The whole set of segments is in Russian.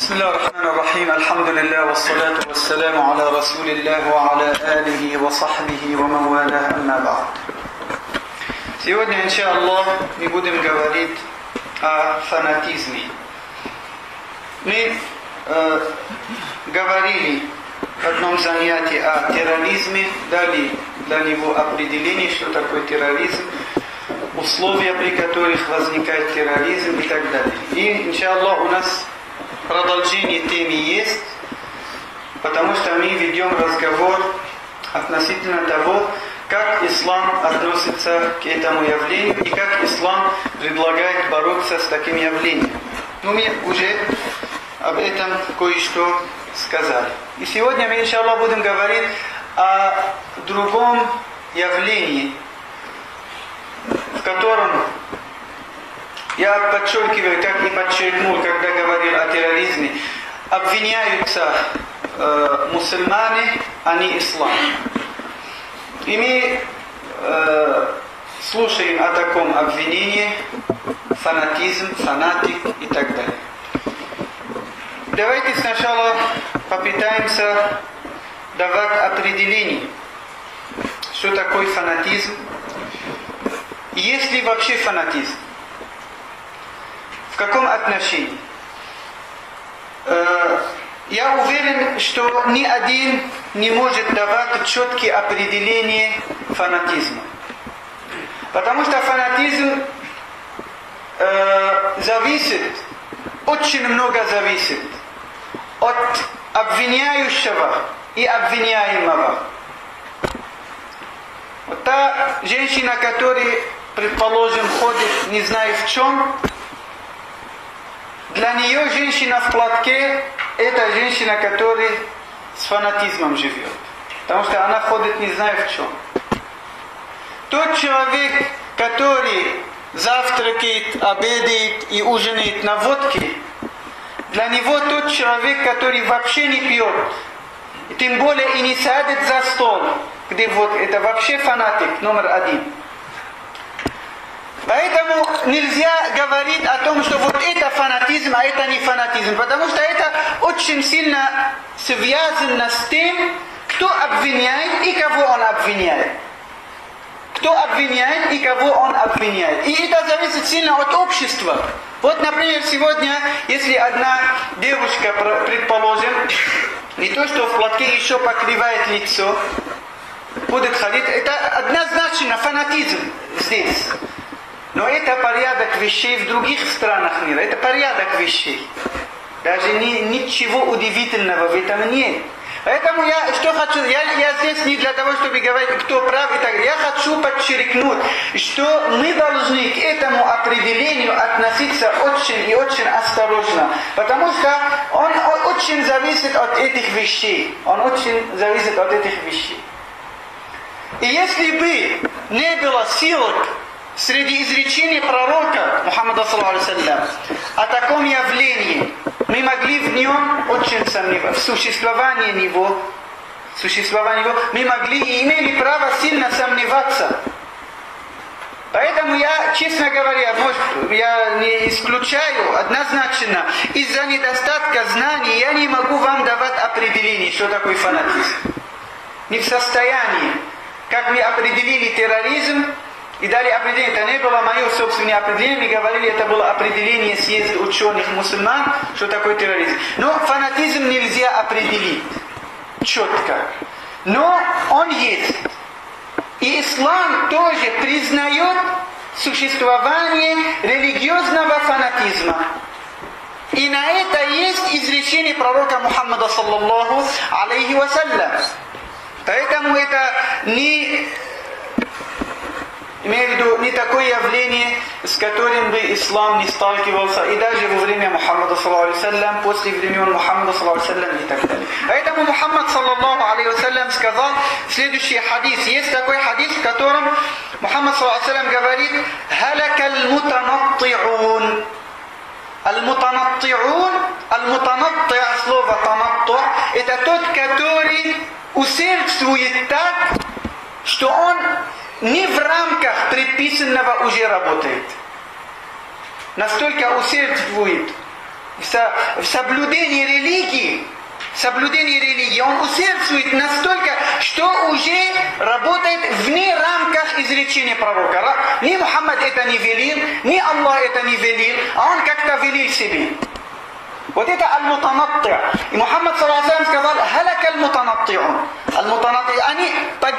بسم الله الرحمن الرحيم. الحمد لله والصلاة والسلام على رسول الله وعلى آله وصحبه ومن والاه. أما بعد. Сегодня, иншаллах, мы будем говорить о фанатизме. Мы говорили в одном занятии о терроризме, дали для него определение, что такое терроризм, условия, при которых возникает терроризм и так далее. И, иншаллах, у нас продолжение темы есть, потому что мы ведем разговор относительно того, как ислам относится к этому явлению и как ислам предлагает бороться с таким явлением. Ну, мы уже об этом кое-что сказали. И сегодня мы, иншаллах, будем говорить о другом явлении, в котором я подчеркиваю, как и подчеркнул, когда говорил о терроризме, обвиняются мусульмане, а не ислам. И мы слушаем о таком обвинении, фанатизм, фанатик и так далее. Давайте сначала попытаемся давать определение, что такое фанатизм, есть ли вообще фанатизм. В каком отношении? Я уверен, что ни один не может давать четкие определения фанатизма. Потому что фанатизм зависит, очень много зависит от обвиняющего и обвиняемого. Вот та женщина, которая, предположим, ходит не знаю в чем, для нее женщина в платке – это женщина, которая с фанатизмом живет. Потому что она ходит не знаю в чем. Тот человек, который завтракает, обедает и ужинает на водке, для него тот человек, который вообще не пьет, и тем более и не сядет за стол, где водка, это вообще фанатик номер один. Поэтому нельзя говорить о том, что вот это фанатизм, а это не фанатизм. Потому что это очень сильно связано с тем, кто обвиняет и кого он обвиняет. Кто обвиняет и кого он обвиняет. И это зависит сильно от общества. Вот, например, сегодня, если одна девушка, предположим, не то что в платке еще покрывает лицо, будет ходить, это однозначно фанатизм здесь. Но это порядок вещей в других странах мира. Это порядок вещей. Даже ничего удивительного в этом нет. Поэтому я что хочу, я здесь не для того, чтобы говорить, кто прав и так далее. Я хочу подчеркнуть, что мы должны к этому определению относиться очень и очень осторожно. Потому что он очень зависит от этих вещей. Он очень зависит от этих вещей. И если бы не было ссылок среди изречений пророка Мухаммада о таком явлении, мы могли в нем очень сомневаться, в существовании его, мы могли и имели право сильно сомневаться. Поэтому я, честно говоря, может, я не исключаю однозначно, из-за недостатка знаний я не могу вам давать определение, что такое фанатизм. Не в состоянии. Как мы определили терроризм, и дали определение, это не было мое собственное определение, мы говорили, это было определение съезда ученых мусульман, что такое терроризм. Но фанатизм нельзя определить четко. Но он есть. И ислам тоже признает существование религиозного фанатизма. И на это есть изречение пророка Мухаммада саллаллаху алейхи вассалям. Поэтому это имею в виду не такое явление, с которым бы ислам не сталкивался, и даже во время Мухаммада ﷺ, после времен Мухаммада ﷺ и так далее. Поэтому Мухаммад ﷺ сказал следующий хадис. Есть такой хадис, в котором Мухаммад ﷺ говорит: «Халяка аль-мутанатти'ун». Аль-мутанатти'ун, аль-мутанатти', слово танатту', это тот, который усердствует так, что он не в рамках предписанного уже работает. Настолько усердствует в соблюдении религии, он усердствует настолько, что уже работает вне рамках изречения пророка. Ни Мухаммад это не велел, ни Аллах это не велел, а он как-то велел себе. Вот это аль-мутанатти'. И Мухаммад ﷺ сказал: «Халяка аль-мутанатти'ун». Аль-мутанатти', они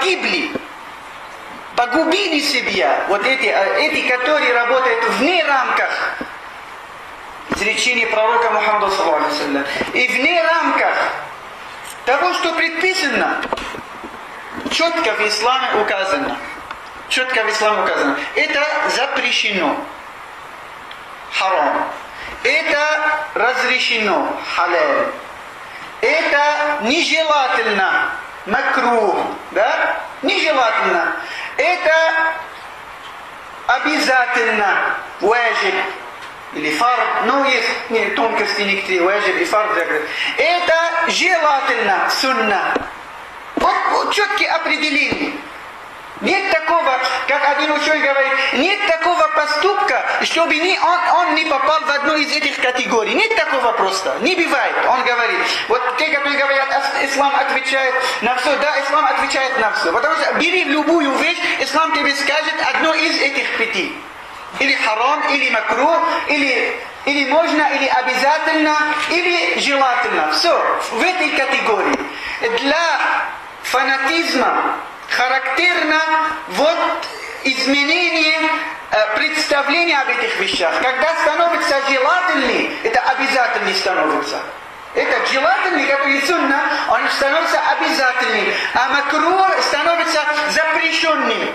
погубили себя. Вот эти, которые работают вне рамках изречения пророка Мухаммада ﷺ. И вне рамках того, что предписано, четко в исламе указано. Это запрещено. Харам. Это разрешено, халяль. Это нежелательно, макрух, да? Нежелательно. Это обязательно, ваджиб или фард. Ну, есть тонкости некоторые, ваджиб и фард. Это желательно, сунна. Вот четкие определения. Нет такого, как один ученый говорит, нет такого поступка, чтобы он не попал в одну из этих категорий. Нет такого просто. Не бывает. Он говорит. Вот те, которые говорят, ислам отвечает на все. Да, ислам отвечает на все. Потому что бери любую вещь, ислам тебе скажет одно из этих 5. Или харам, или макрух, или можно, или обязательно, или желательно. Все. В этой категории. Для фанатизма характерно вот изменение представления об этих вещах. Когда становится желательным, это обязательный становится. Это желательный, который сунна, он становится обязательным. А макрух становится запрещенным.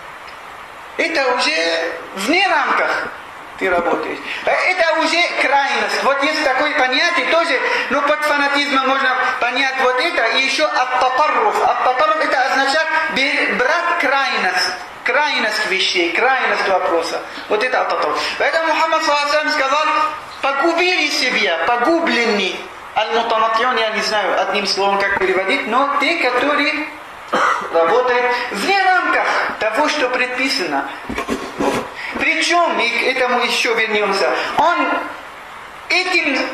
Это уже вне рамках ты работаешь. Это уже крайность. Вот есть такое понятие тоже, но под фанатизмом можно понять вот это. И еще ат-татарруф. Ат-татарруф это означает брать крайность. Крайность вещей, крайность вопроса. Вот это ат-татарруф. Поэтому Мухаммад ﷺ сказал: погубили себя, погубленные. Аль-мутанатти'ун, я не знаю одним словом как переводить, но те, которые работают вне рамках того, что предписано. Причем, и к этому еще вернемся, он этим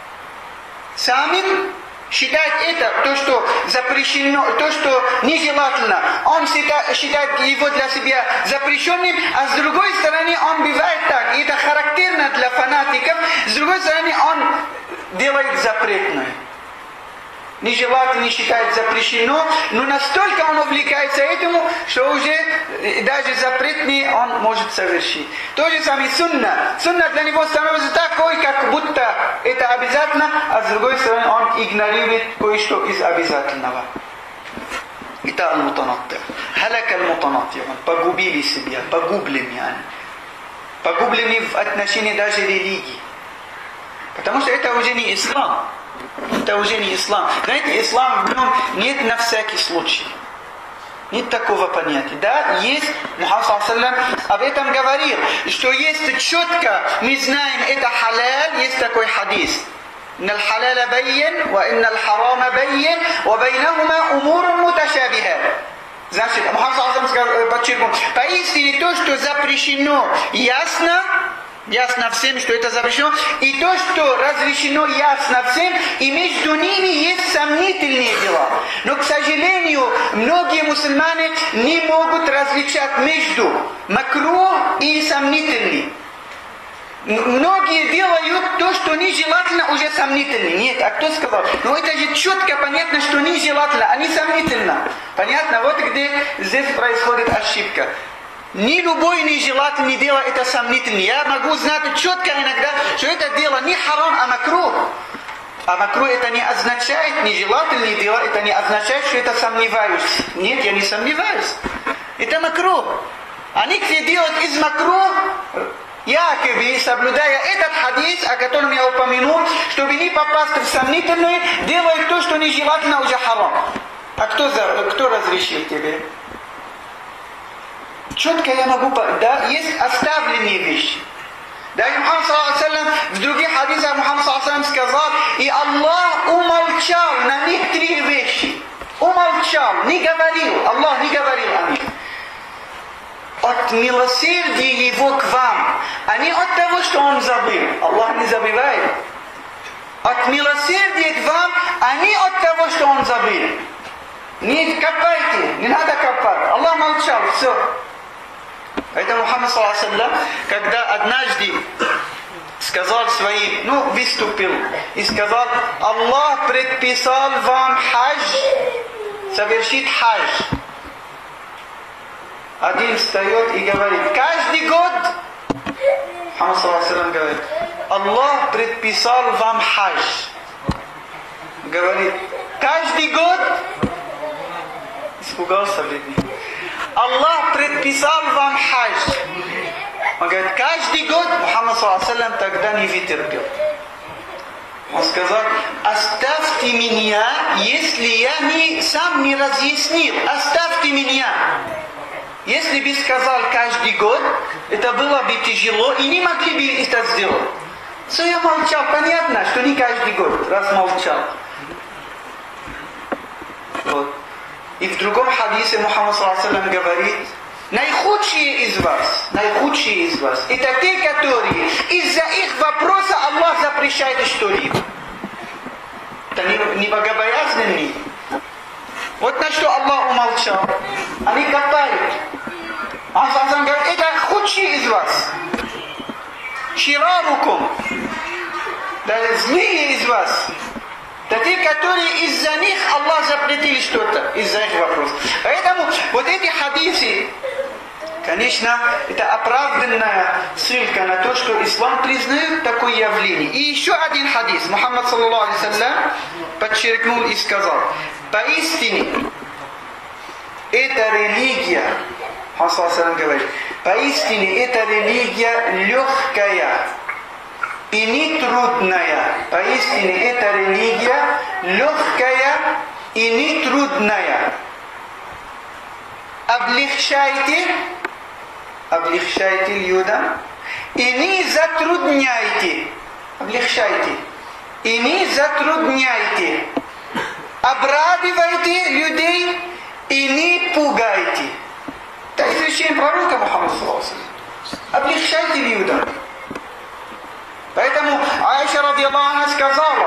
самим считает это, то, что запрещено, то, что нежелательно, он считает его для себя запрещенным, а с другой стороны он бывает так, и это характерно для фанатиков, с другой стороны он делает запретное. Нежелательно считает запрещено, но настолько он увлекается этому, что уже даже запретный он может совершить. То же самое сунна. Сунна для него становится такой, как будто это обязательно, а с другой стороны он игнорирует кое-что из обязательного. Это аль-мутанатти'. Халяка аль-мутанатти'ун. Погубили себя, погублены они. Погублены в отношении даже религии. Потому что это уже не ислам. Это уже не ислам. Знаете, ислам в нем нет на всякий случай. Нет такого понятия. Да, есть, Мухаммад ﷺ об этом говорил, что есть четко, мы знаем, это халяль, есть такой хадис. إن الحلال بين وإن الحرام بين وبينهما أمور متشابهات. Значит, Мухаммад ﷺ подчеркнул, поистине то, что запрещено, ясно всем, что это запрещено, и то, что разрешено, ясно всем, и между ними есть сомнительные дела. Но, к сожалению, многие мусульмане не могут различать между макрух и сомнительным. Многие делают то, что нежелательно, уже сомнительно. Нет, а кто сказал? Ну это же четко понятно, что нежелательно, а не сомнительно. Понятно? Вот где здесь происходит ошибка. Не любое нежелательное дело это сомнительное. Я могу знать четко иногда, что это дело не харам, а макрух. А макрух это не означает, нежелательное дело, это не означает, что это сомневаюсь. Нет, я не сомневаюсь. Это макрух. А некоторые делают из макрух, якобы, соблюдая этот хадис, о котором я упомянул, чтобы не попасть в сомнительное, делают то, что нежелательно, уже харам. А кто разрешил тебе? Четко я могу, да, есть оставленные вещи. Даже Мухаммад ﷺ, в других хадисах Мухаммад ﷺ сказал, и Аллах умолчал на некоторые вещи. Умолчал, не говорил, Аллах не говорил о них. От милосердия Его к вам, а не от того, что Он забыл. Аллах не забывает. от милосердия к вам, а не от того, что он забыл. Не копайте, не надо копать. Аллах молчал, все. Это Мухаммад, когда однажды сказал своим, выступил и сказал: Аллах предписал вам хадж, совершить хадж. Один встает и говорит: каждый год, Мухаммад говорит, Аллах предписал вам хадж. Говорит: каждый год, испугался бедный. Аллах предписал вам хадж. Он говорит: каждый год. Мухаммад тогда не вытерпел. Он сказал: оставьте меня, если я сам не разъяснил. Оставьте меня. Если бы сказал каждый год, это было бы тяжело, и не могли бы это сделать. Все, я молчал. Понятно, что не каждый год, раз молчал. Вот. И в другом хадисе Мухаммад говорит: наихудшие из вас, это те, которые из-за их вопроса Аллах запрещает что-либо. Это не богобоязненные. Вот на что Аллах умолчал. Они копают. Он говорит: это худшие из вас. Ширарукум. Да, злые из вас. Это те, которые из-за них Аллах запретили что-то, из-за их вопросов. Поэтому вот эти хадисы, конечно, это оправданная ссылка на то, что ислам признает такое явление. И еще один хадис. Мухаммад, подчеркнул и сказал: поистине, эта религия, Мухаммад говорит, поистине, эта религия легкая и не трудная. Поистине, эта религия легкая и не трудная. Облегчайте людям и не затрудняйте. Облегчайте и не затрудняйте. Обрадуйте людей и не пугайте. Это изречение пророка Мухаммада. Облегчайте людям. Поэтому Аиша радиаллаху анха сказала: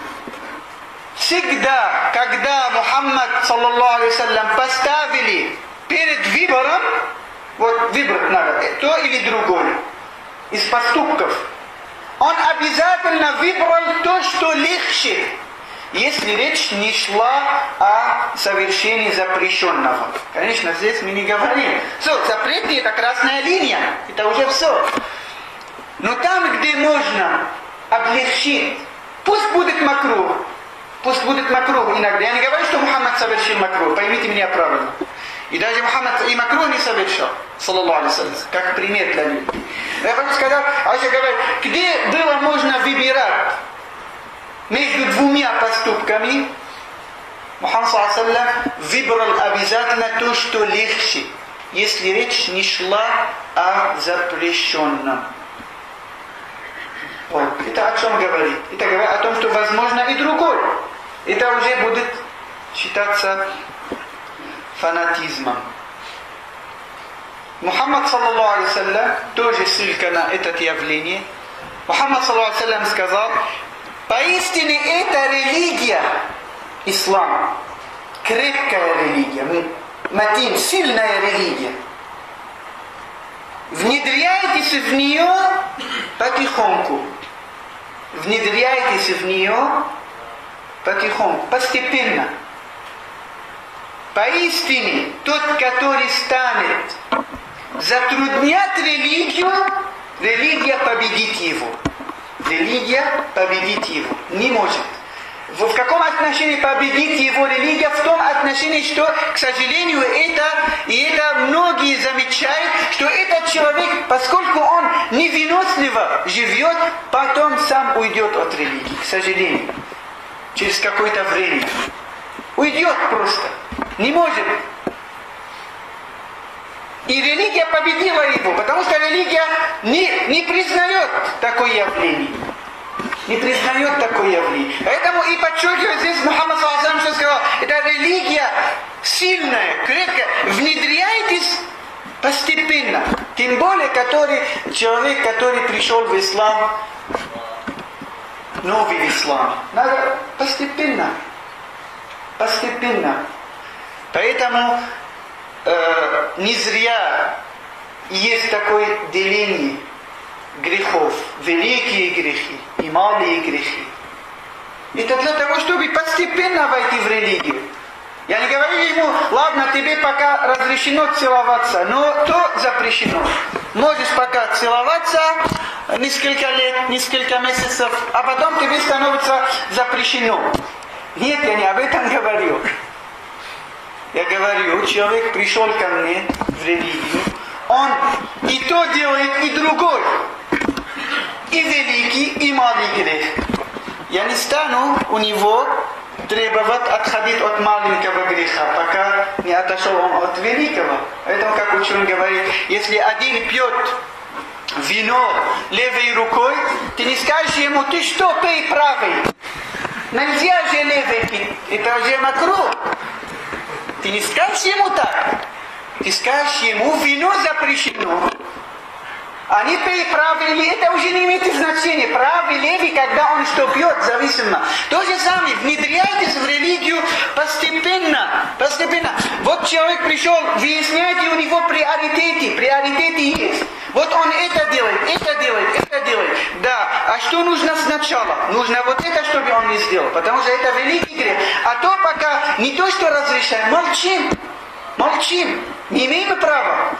всегда, когда Мухаммад поставили перед выбором, вот выбрать надо, то или другое, из поступков, он обязательно выбрал то, что легче, если речь не шла о совершении запрещенного. Конечно, здесь мы не говорим. Все, запреты — это красная линия, это уже все. Но там, где можно облегчить, пусть будет макрух. Пусть будет макрух иногда. Я не говорю, что Мухаммад совершил макрух, поймите меня правильно. И даже Мухаммад и макрух не совершил, саллаллаху алейхи вассалям, как пример для них. Я хочу сказать, Айша говорит, где было можно выбирать между двумя поступками, Мухаммад саллаллаху алейхи вассалям выбрал обязательно то, что легче, если речь не шла о запрещенном. Вот. Это о чем говорит? Это говорит о том, что возможно и другое. Это уже будет считаться фанатизмом. Мухаммад, саллаллаху алейхи вассалям, тоже ссылка на это явление. Мухаммад, саллаллаху алейхи вассалям, сказал: поистине эта религия, ислам, крепкая религия, матин, сильная религия. Внедряйтесь в нее потихоньку. Внедряйтесь в нее потихоньку, постепенно. Поистине, тот, который станет затруднять религию, религия победит его. Религия победит его. Не может. В каком отношении победит его религия? В том отношении, что, к сожалению, это многие замечают, что этот человек, поскольку он невыносливо живет, потом сам уйдет от религии, к сожалению. Через какое-то время. Уйдет просто. Не может. И религия победила его, потому что религия не признает такое явление. Не признает такое явление. Поэтому и подчеркивает здесь Мухаммад, что сказал, это религия сильная, крепкая. Внедряйтесь постепенно. Тем более, человек, который пришел в ислам новый ислам. Надо постепенно. Постепенно. Поэтому не зря есть такое деление грехов. Великие грехи и малые грехи. Это для того, чтобы постепенно войти в религию. Я не говорю ему, ладно, тебе пока разрешено целоваться, но то запрещено. Можешь пока целоваться несколько лет, несколько месяцев, а потом тебе становится запрещено. Нет, я не об этом говорю. Я говорю, человек пришел ко мне в религию, он и то делает, и другой. И великий, и малый грех. Я не стану у него требовать отходить от маленького греха, пока не отошел он от великого. Поэтому, как ученый говорит, если один пьет вино левой рукой, ты не скажешь ему, ты что, пей правой. Нельзя же левой пить, это же макрух. Ты не скажешь ему так. Ты скажешь ему, вино запрещено. А не пей правый или это уже не имеет значения. Правый, левый, когда он что пьет, зависимо. То же самое, внедряйтесь в религию постепенно. Постепенно. Вот человек пришел, выясняйте у него приоритеты. Приоритеты есть. Вот он это делает, это делает, это делает. Да, а что нужно сначала? Нужно вот это, чтобы он не сделал. Потому что это великий грех. А то пока не то, что разрешаем, молчим. Молчим. Не имеем права.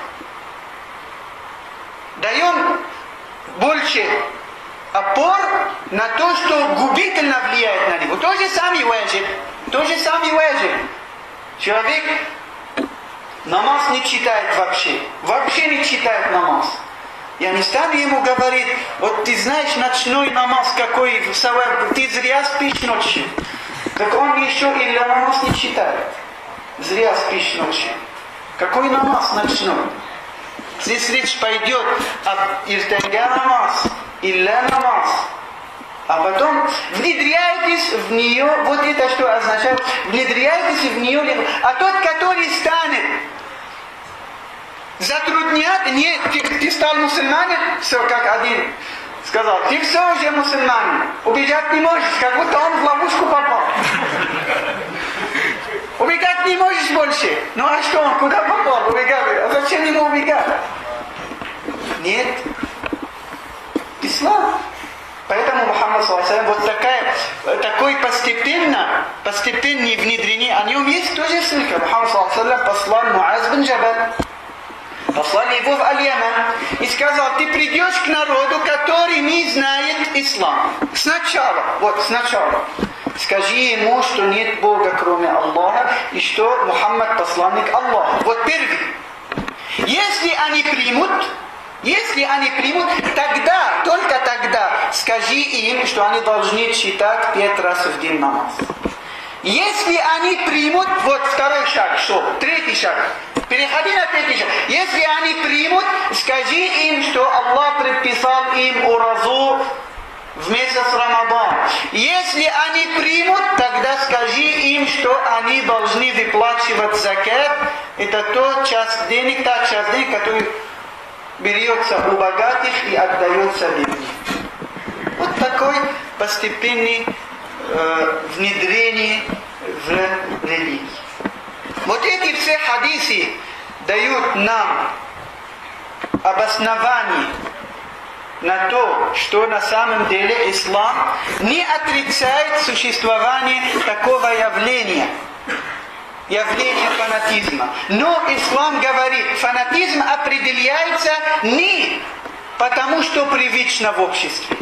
Даем больше опор на то, что губительно влияет на него. То же самое ваджиб. То же самое ваджиб. Человек намаз не читает вообще. Вообще не читает намаз. Я не стану ему говорить, вот ты знаешь ночной намаз какой, ты зря спишь ночью. Так он еще и намаз не читает. Зря спишь ночью. Какой намаз ночной? Здесь речь пойдет об иртага намаз, илля намаз. А потом внедряйтесь в нее, вот это что означает, внедряйтесь в нее. А тот, который станет затруднять, нет, ты стал мусульманин, все, как один сказал, ты все уже мусульманин, убежать не можешь, как будто он в ловушку попал. Убегать не можешь больше. Ну а что он, куда попал? Убегать. А зачем ему убегать? Нет. Ислам. Поэтому Мухаммад вот такое постепенное внедрение, о нем есть тоже ссылка. Мухаммад послал Муаз бин Джабаль. Послал его в Аль-Яман и сказал, ты придешь к народу, который не знает ислам. Сначала. Скажи ему, что нет Бога, кроме Аллаха, и что Мухаммад посланник Аллаха. Вот первый. Если они примут, тогда, только тогда, скажи им, что они должны читать 5 раз в день намаз. Если они примут, вот второй шаг, что? Третий шаг. Переходи на третий шаг. Если они примут, скажи им, что Аллах предписал им уразу в месяц Рамадан. Если они примут, тогда скажи им, что они должны выплачивать закат. Это та часть денег, который берется у богатых и отдается бедным. Вот такое постепенное внедрение в религию. Вот эти все хадисы дают нам обоснование на то, что на самом деле ислам не отрицает существование такого явления фанатизма. Но ислам говорит, фанатизм определяется не потому, что привычно в обществе.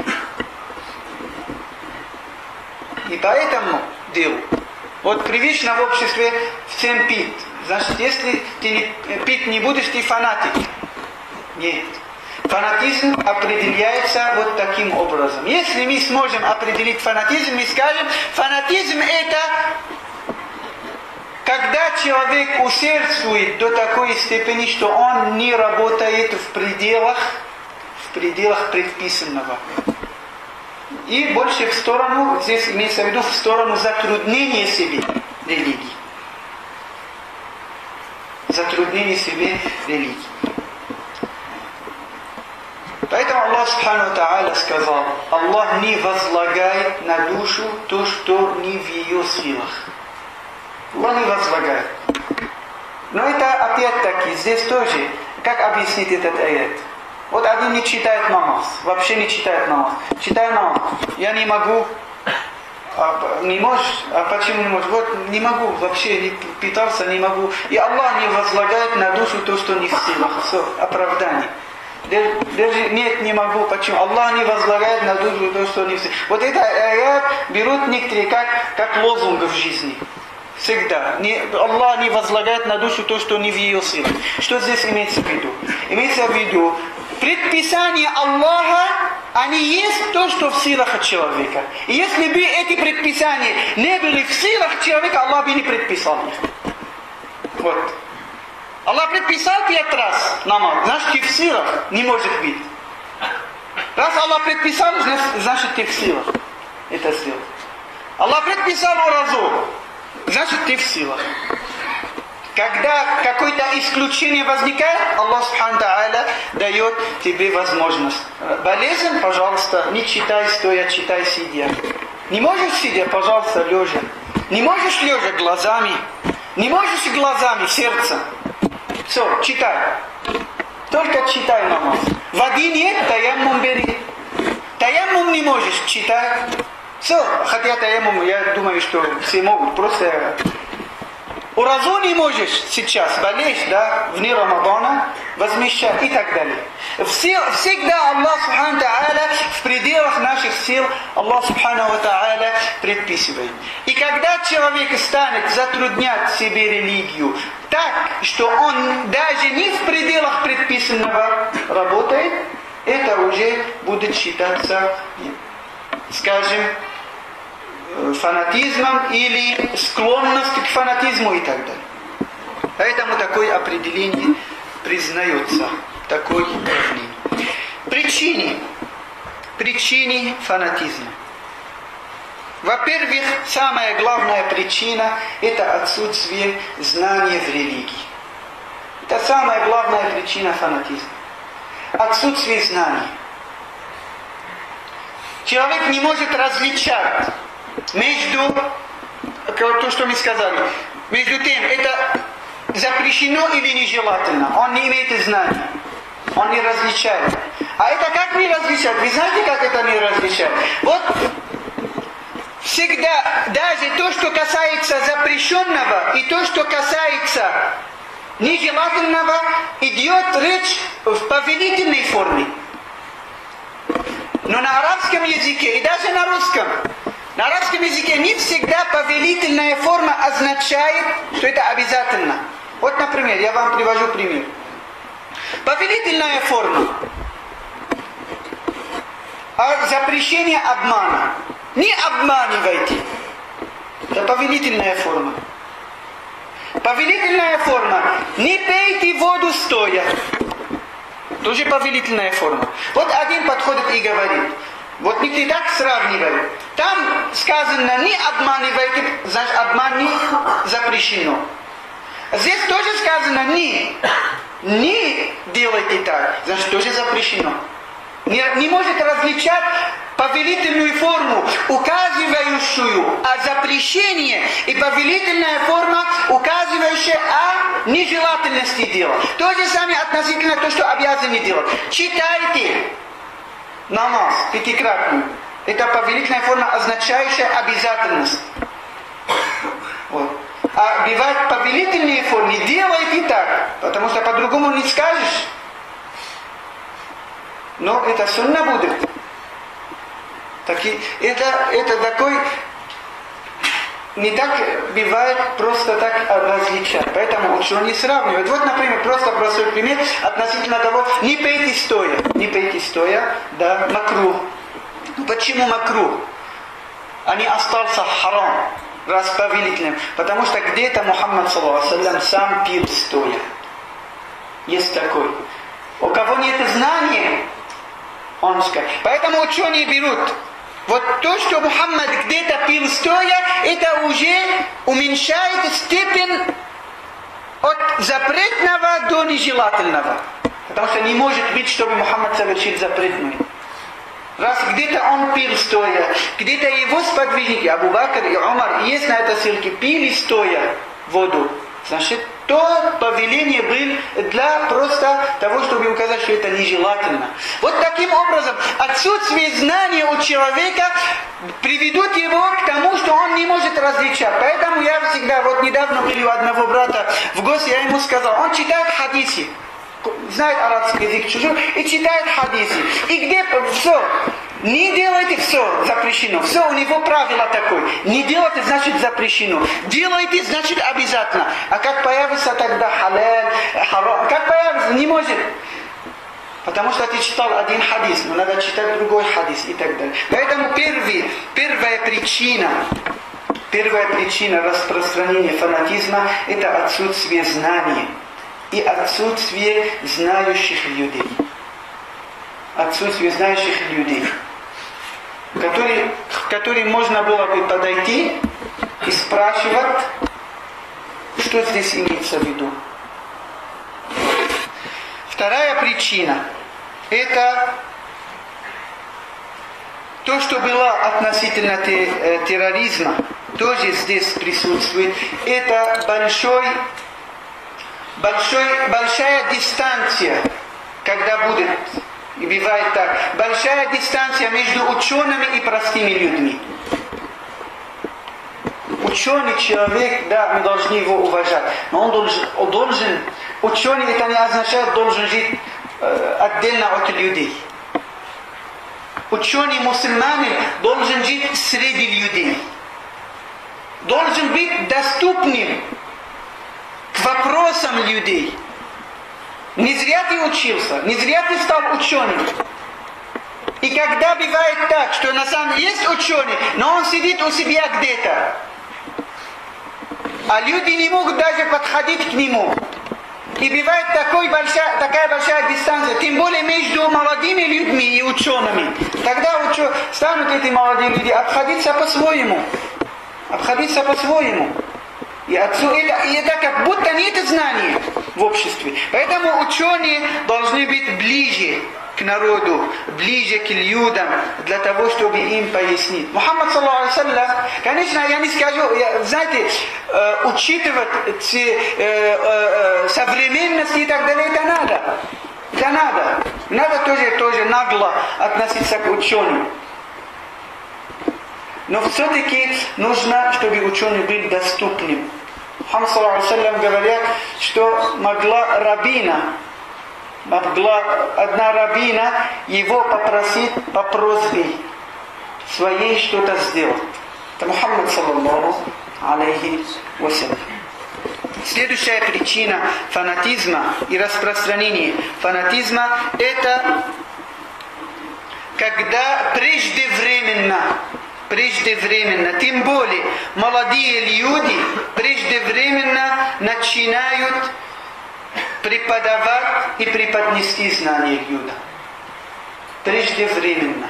И по этому делу. Вот привычно в обществе всем пить. Значит, если ты пить не будешь, ты фанатик. Нет. Фанатизм определяется вот таким образом. Если мы сможем определить фанатизм, мы скажем, фанатизм это когда человек усердствует до такой степени, что он не работает в пределах предписанного. И больше в сторону, здесь имеется в виду, в сторону затруднения себе религии. Затруднение себе религии. Поэтому Аллах Субхану Тааля сказал: Аллах не возлагает на душу то, что не в ее силах. Аллах не возлагает. Но это опять-таки, здесь тоже, как объяснить этот аят? Вот один не читает намаз, вообще не читает намаз. Читаю намаз, я не могу, не можешь, а почему не можешь? Вот не могу, вообще не питался, не могу. И Аллах не возлагает на душу то, что не в силах. Все, оправдание. Даже нет, не могу. Почему? Аллах не возлагает на душу то, что не в силах. Вот это аят берут некоторые как лозунг в жизни. Всегда. Аллах не возлагает на душу то, что не в ее силах. Что здесь имеется в виду? Имеется в виду, предписания Аллаха, они есть то, что в силах человека. И если бы эти предписания не были в силах человека, Аллах бы не предписал их. Вот. Аллах предписал 5 раз намаз, значит, ты в силах, не может быть. Раз Аллах предписал, значит, ты в силах. Это сила. Аллах предписал уразу, значит, ты в силах. Когда какое-то исключение возникает, Аллах Субхану Тааля дает тебе возможность. Болезнь, пожалуйста, не читай стоя, читай сидя. Не можешь сидя, пожалуйста, лежа. Не можешь лежа глазами. Не можешь глазами, сердцем. Все, читай. Только читай намаз. Воды нет, таяммум бери. Таяммум не можешь, читай. Все, хотя таяммум, я думаю, что все могут, просто... Уразу не можешь сейчас, болеешь, да, вне Рамадана, возмещать и так далее. Всегда Аллах Субхану Тааля в пределах наших сил, Аллах Субхану Тааля предписывает. И когда человек станет затруднять себе религию так, что он даже не в пределах предписанного работает, это уже будет считаться, скажем, фанатизмом или склонностью к фанатизму и так далее. Поэтому такое определение признается, такой определение. Причины фанатизма. Во-первых, самая главная причина – это отсутствие знаний в религии. Это самая главная причина фанатизма. Отсутствие знаний. Человек не может различать между, то, что мы сказали, между тем, это запрещено или нежелательно. Он не имеет знаний. Он не различает. А это как не различать? Вы знаете, как это не различать? Вот всегда, даже то, что касается запрещенного, и то, что касается нежелательного, идет речь в повелительной форме. Но на арабском языке и даже на русском, на арабском языке не всегда повелительная форма означает, что это обязательно. Вот, например, я вам привожу пример. Повелительная форма. Запрещение обмана. Не обманывайте. Это повелительная форма. Повелительная форма. Не пейте воду стоя. Тоже повелительная форма. Вот один подходит и говорит. Вот не так сравнивай. Там сказано, не обманывайте, значит, обман не запрещено. Здесь тоже сказано, не делайте так, значит, тоже запрещено. Не может различать повелительную форму, указывающую о запрещении, и повелительная форма, указывающая о нежелательности дела. То же самое относительно того, что обязаны делать. Читайте намаз пятикратную. Это повелительная форма, означающая обязательность. Вот. А бывают повелительные формы, делайте так, потому что по-другому не скажешь. Но это сунна будет. Это такой, не так бывает просто так различать. Поэтому лучше не сравнивать. Вот, например, просто простой пример относительно того, не пейте стоя. Не пейте стоя, да, макрух. Почему макрух? А не остался харам, раз повелительным? Потому что где-то Мухаммад ﷺ сам пил стоя. Есть такой. У кого нет знания, он скажет. Поэтому ученые берут. Вот то, что Мухаммад где-то пил стоя, это уже уменьшает степень от запретного до нежелательного. Потому что не может быть, чтобы Мухаммад совершил запретную. Раз где-то он пил стоя, где-то его сподвижники, Абу Бакр и Умар, есть на этой ссылке, пили стоя воду. Значит, то повеление было для просто того, чтобы указать, что это нежелательно. Вот таким образом, отсутствие знания у человека приведут его к тому, что он не может различать. Поэтому я всегда, вот недавно был у одного брата в гости, я ему сказал, он читает хадисы, знает арабский язык чужой и читает хадисы. И где все, не делайте все запрещено. Все, у него правило такое. Не делайте, значит запрещено. Делайте, значит обязательно. А как появится тогда халяль, харам? Как появится? Не может. Потому что ты читал один хадис, но надо читать другой хадис и так далее. Поэтому первая причина распространения фанатизма – это отсутствие знаний и отсутствие знающих людей. Отсутствие знающих людей, к которым можно было бы подойти и спрашивать, что здесь имеется в виду. Вторая причина – это то, что было относительно терроризма, тоже здесь присутствует. Это большая дистанция, когда будет, и бывает так, большая дистанция между учеными и простыми людьми. Ученый человек, да, мы должны его уважать, но он должен ученый, это не означает, должен жить отдельно от людей. Ученый мусульманин должен жить среди людей. Должен быть доступным к вопросам людей. Не зря ты учился, не зря ты стал ученым. И когда бывает так, что на самом деле есть ученый, но он сидит у себя где-то, а люди не могут даже подходить к нему. И бывает такая большая дистанция, тем более между молодыми людьми и учеными. Тогда станут эти молодые люди обходиться по-своему. И это как будто нет знания в обществе. Поэтому ученые должны быть ближе к народу, ближе к людям, для того, чтобы им пояснить. Мухаммад, саллаллаху алейхи ва саллям, конечно, я не скажу, знаете, учитывать современность и так далее, это надо. Это надо. Надо тоже нагло относиться к ученым. Но все-таки нужно, чтобы ученый был доступным. Мухаммад, саллаллаху алейхи ва саллям, говорят, что могла одна рабина его попросить по просьбе своей что-то сделать. Это Мухаммад, саллаллаху алейхи ва саллям. Следующая причина фанатизма и распространения фанатизма – это когда преждевременно, тем более молодые люди преждевременно начинают преподавать и преподнести знания людям. Преждевременно.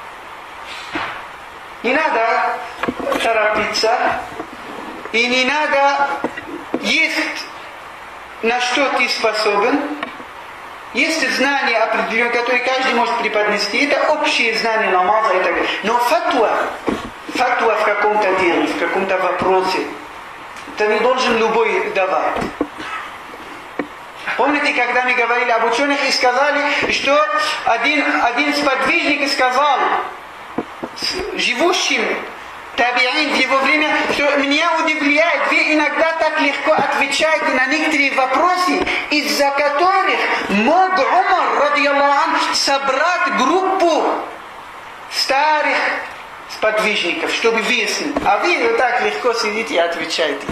Не надо торопиться, и не надо есть, на что ты способен. Есть знания определенные, которые каждый может преподнести. Это общие знания намаза и так далее. Но фатва в каком-то деле, в каком-то вопросе, это не должен любой давать. Помните, когда мы говорили об ученых и сказали, что один сподвижник сказал живущим табиин в его время, что меня удивляет, вы иногда так легко отвечаете на некоторые вопросы, из-за которых мог Умар, радiyallahu ан, собрать группу старых сподвижников, чтобы выяснить. А вы вот так легко сидите и отвечаете.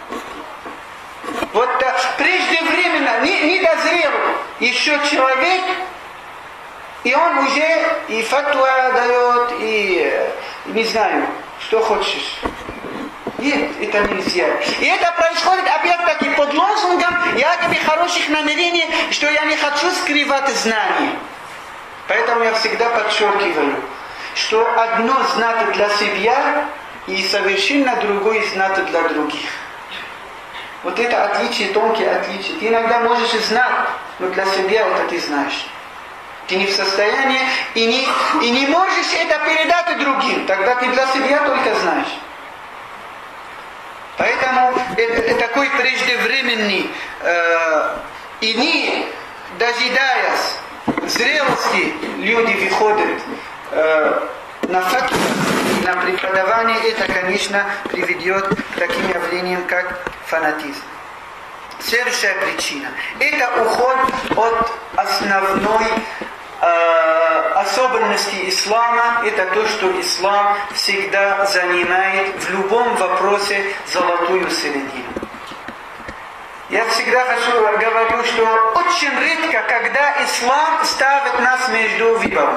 Вот преждевременно, не дозрел еще человек, и он уже и фатва дает, и не знаю, что хочешь. Нет, это нельзя. И это происходит опять-таки под лозунгом якобы хороших намерений, что я не хочу скрывать знания. Поэтому я всегда подчеркиваю, что одно знать для себя и совершенно другое знать для других. Вот это отличие, тонкие отличия. Ты иногда можешь и знать, но для себя это ты знаешь. Ты не в состоянии и не можешь это передать другим. Тогда ты для себя только знаешь. Поэтому это такой преждевременный и не дожидаясь зрелости люди выходят на факт, на преподавание. Это, конечно, приведет к таким явлениям, как фанатизм. Следующая причина. Это уход от основной особенности ислама. Это то, что ислам всегда занимает в любом вопросе золотую середину. Я всегда говорю, что очень редко, когда ислам ставит нас между выбором.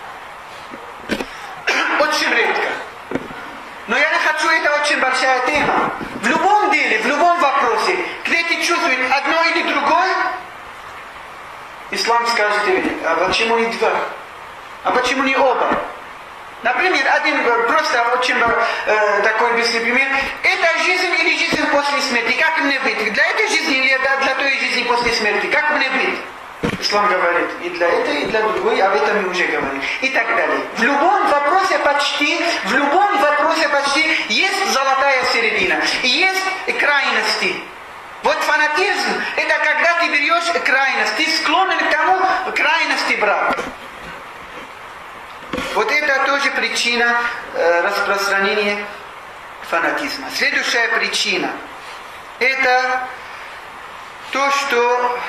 Очень редко. Но я не хочу, это очень большая тема. В любом деле, в любом вопросе, где ты чувствуешь одно или другое, ислам скажет тебе, а почему не два? А почему не оба? Например, один просто очень такой быстрый пример. Это жизнь или жизнь после смерти? Как мне быть? Для этой жизни или для той жизни после смерти? Как мне быть? Ислам говорит и для этой, и для другой, об этом мы уже говорили. И так далее. В любом вопросе почти есть золотая середина. И есть крайности. Вот фанатизм, это когда ты берешь крайность. Ты склонен к тому крайности брать. Вот это тоже причина распространения фанатизма. Следующая причина. Это то, что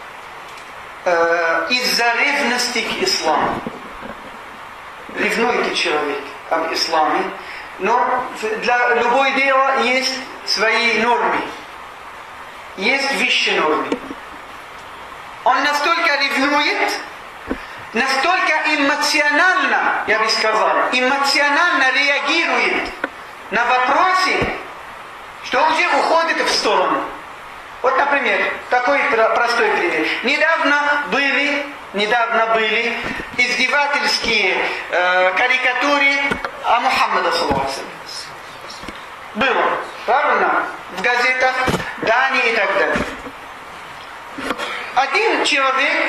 из-за ревности к исламу. Ревнует человек об исламе. Но для любого дела есть свои нормы. Есть высшие нормы. Он настолько ревнует, настолько эмоционально, я бы сказал, эмоционально реагирует на вопросы, что уже уходит в сторону. Вот, например, такой простой пример. Недавно были издевательские карикатуры о Мухаммаде, саллаллаху алейхи ва саллям. Было, правильно? В газетах, Дании и так далее. Один человек,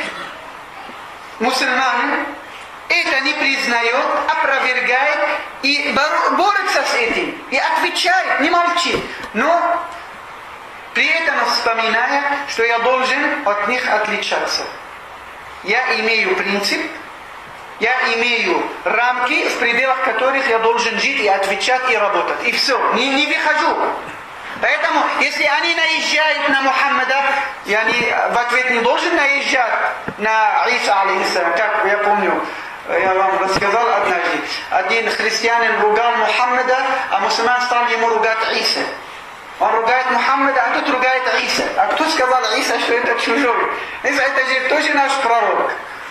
мусульманин, это не признает, опровергает и борется с этим. И отвечает, не молчит. Но при этом вспоминая, что я должен от них отличаться. Я имею принцип, я имею рамки, в пределах которых я должен жить и отвечать и работать. И все, не выхожу. Поэтому, если они наезжают на Мухаммада, я в ответ не должен наезжать на Иса, алейхиссалям. Как я помню, я вам рассказал однажды. Один христианин ругал Мухаммада, а мусульман стал ему ругать Иса. Он ругает Мухаммада, а тут ругает Иса. А кто сказал Иса, что это чужой? Иса, это же тоже наш пророк.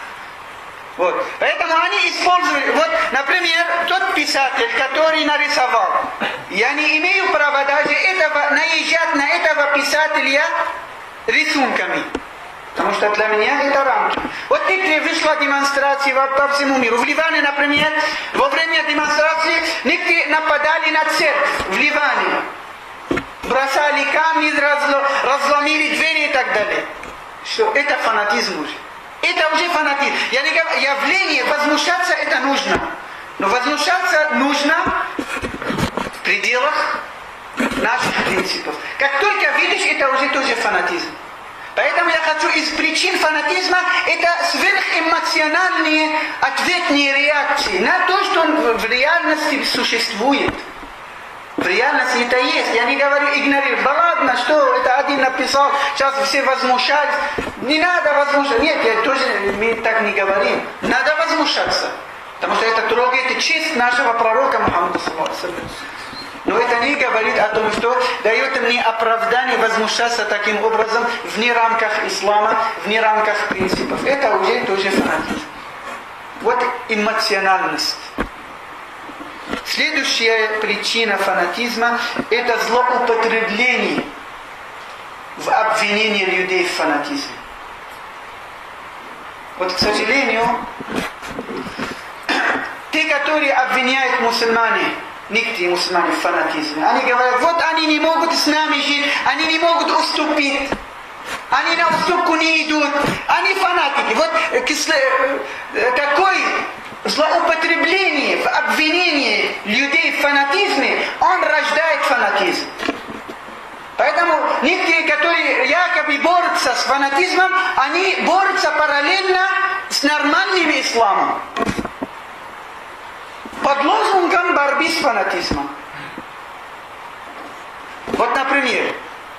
Вот. Поэтому они используют, вот, например, тот писатель, который нарисовал. Я не имею права даже наезжать на этого писателя рисунками. Потому что для меня это рамки. Вот некоторые вышла демонстрация по всему миру. В Ливане, например, во время демонстрации некоторые нападали на церковь в Ливане. Бросали камни, разломили двери и так далее. Что это фанатизм уже. Это уже фанатизм. Я не говорю, явление, возмущаться это нужно. Но возмущаться нужно в пределах наших принципов. Как только видишь, это уже тоже фанатизм. Поэтому я хочу из причин фанатизма это сверхэмоциональные ответные реакции на то, что в реальности существует. В реальности это есть. Я не говорю игнорировать. Да ладно, что это один написал, сейчас все возмущаются. Не надо возмущаться. Нет, мы так не говорим. Надо возмущаться. Потому что это трогает честь нашего пророка Мухаммада, саллаллаху алейхи ва саллям. Но это не говорит о том, что дает мне оправдание возмущаться таким образом вне рамках ислама, вне рамках принципов. Это уже тоже фанатизм. Вот эмоциональность. Следующая причина фанатизма – это злоупотребление в обвинении людей в фанатизме. Вот, к сожалению, те, которые обвиняют мусульмане некоторые мусульмане в фанатизме. Они говорят, вот они не могут с нами жить, они не могут уступить. Они на уступку не идут. Они фанатики. Вот такое злоупотребление, в обвинении людей в фанатизме, он рождает фанатизм. Поэтому некоторые, которые якобы борются с фанатизмом, они борются параллельно с нормальным исламом. Под лозунгом борьбы с фанатизмом. Вот, например,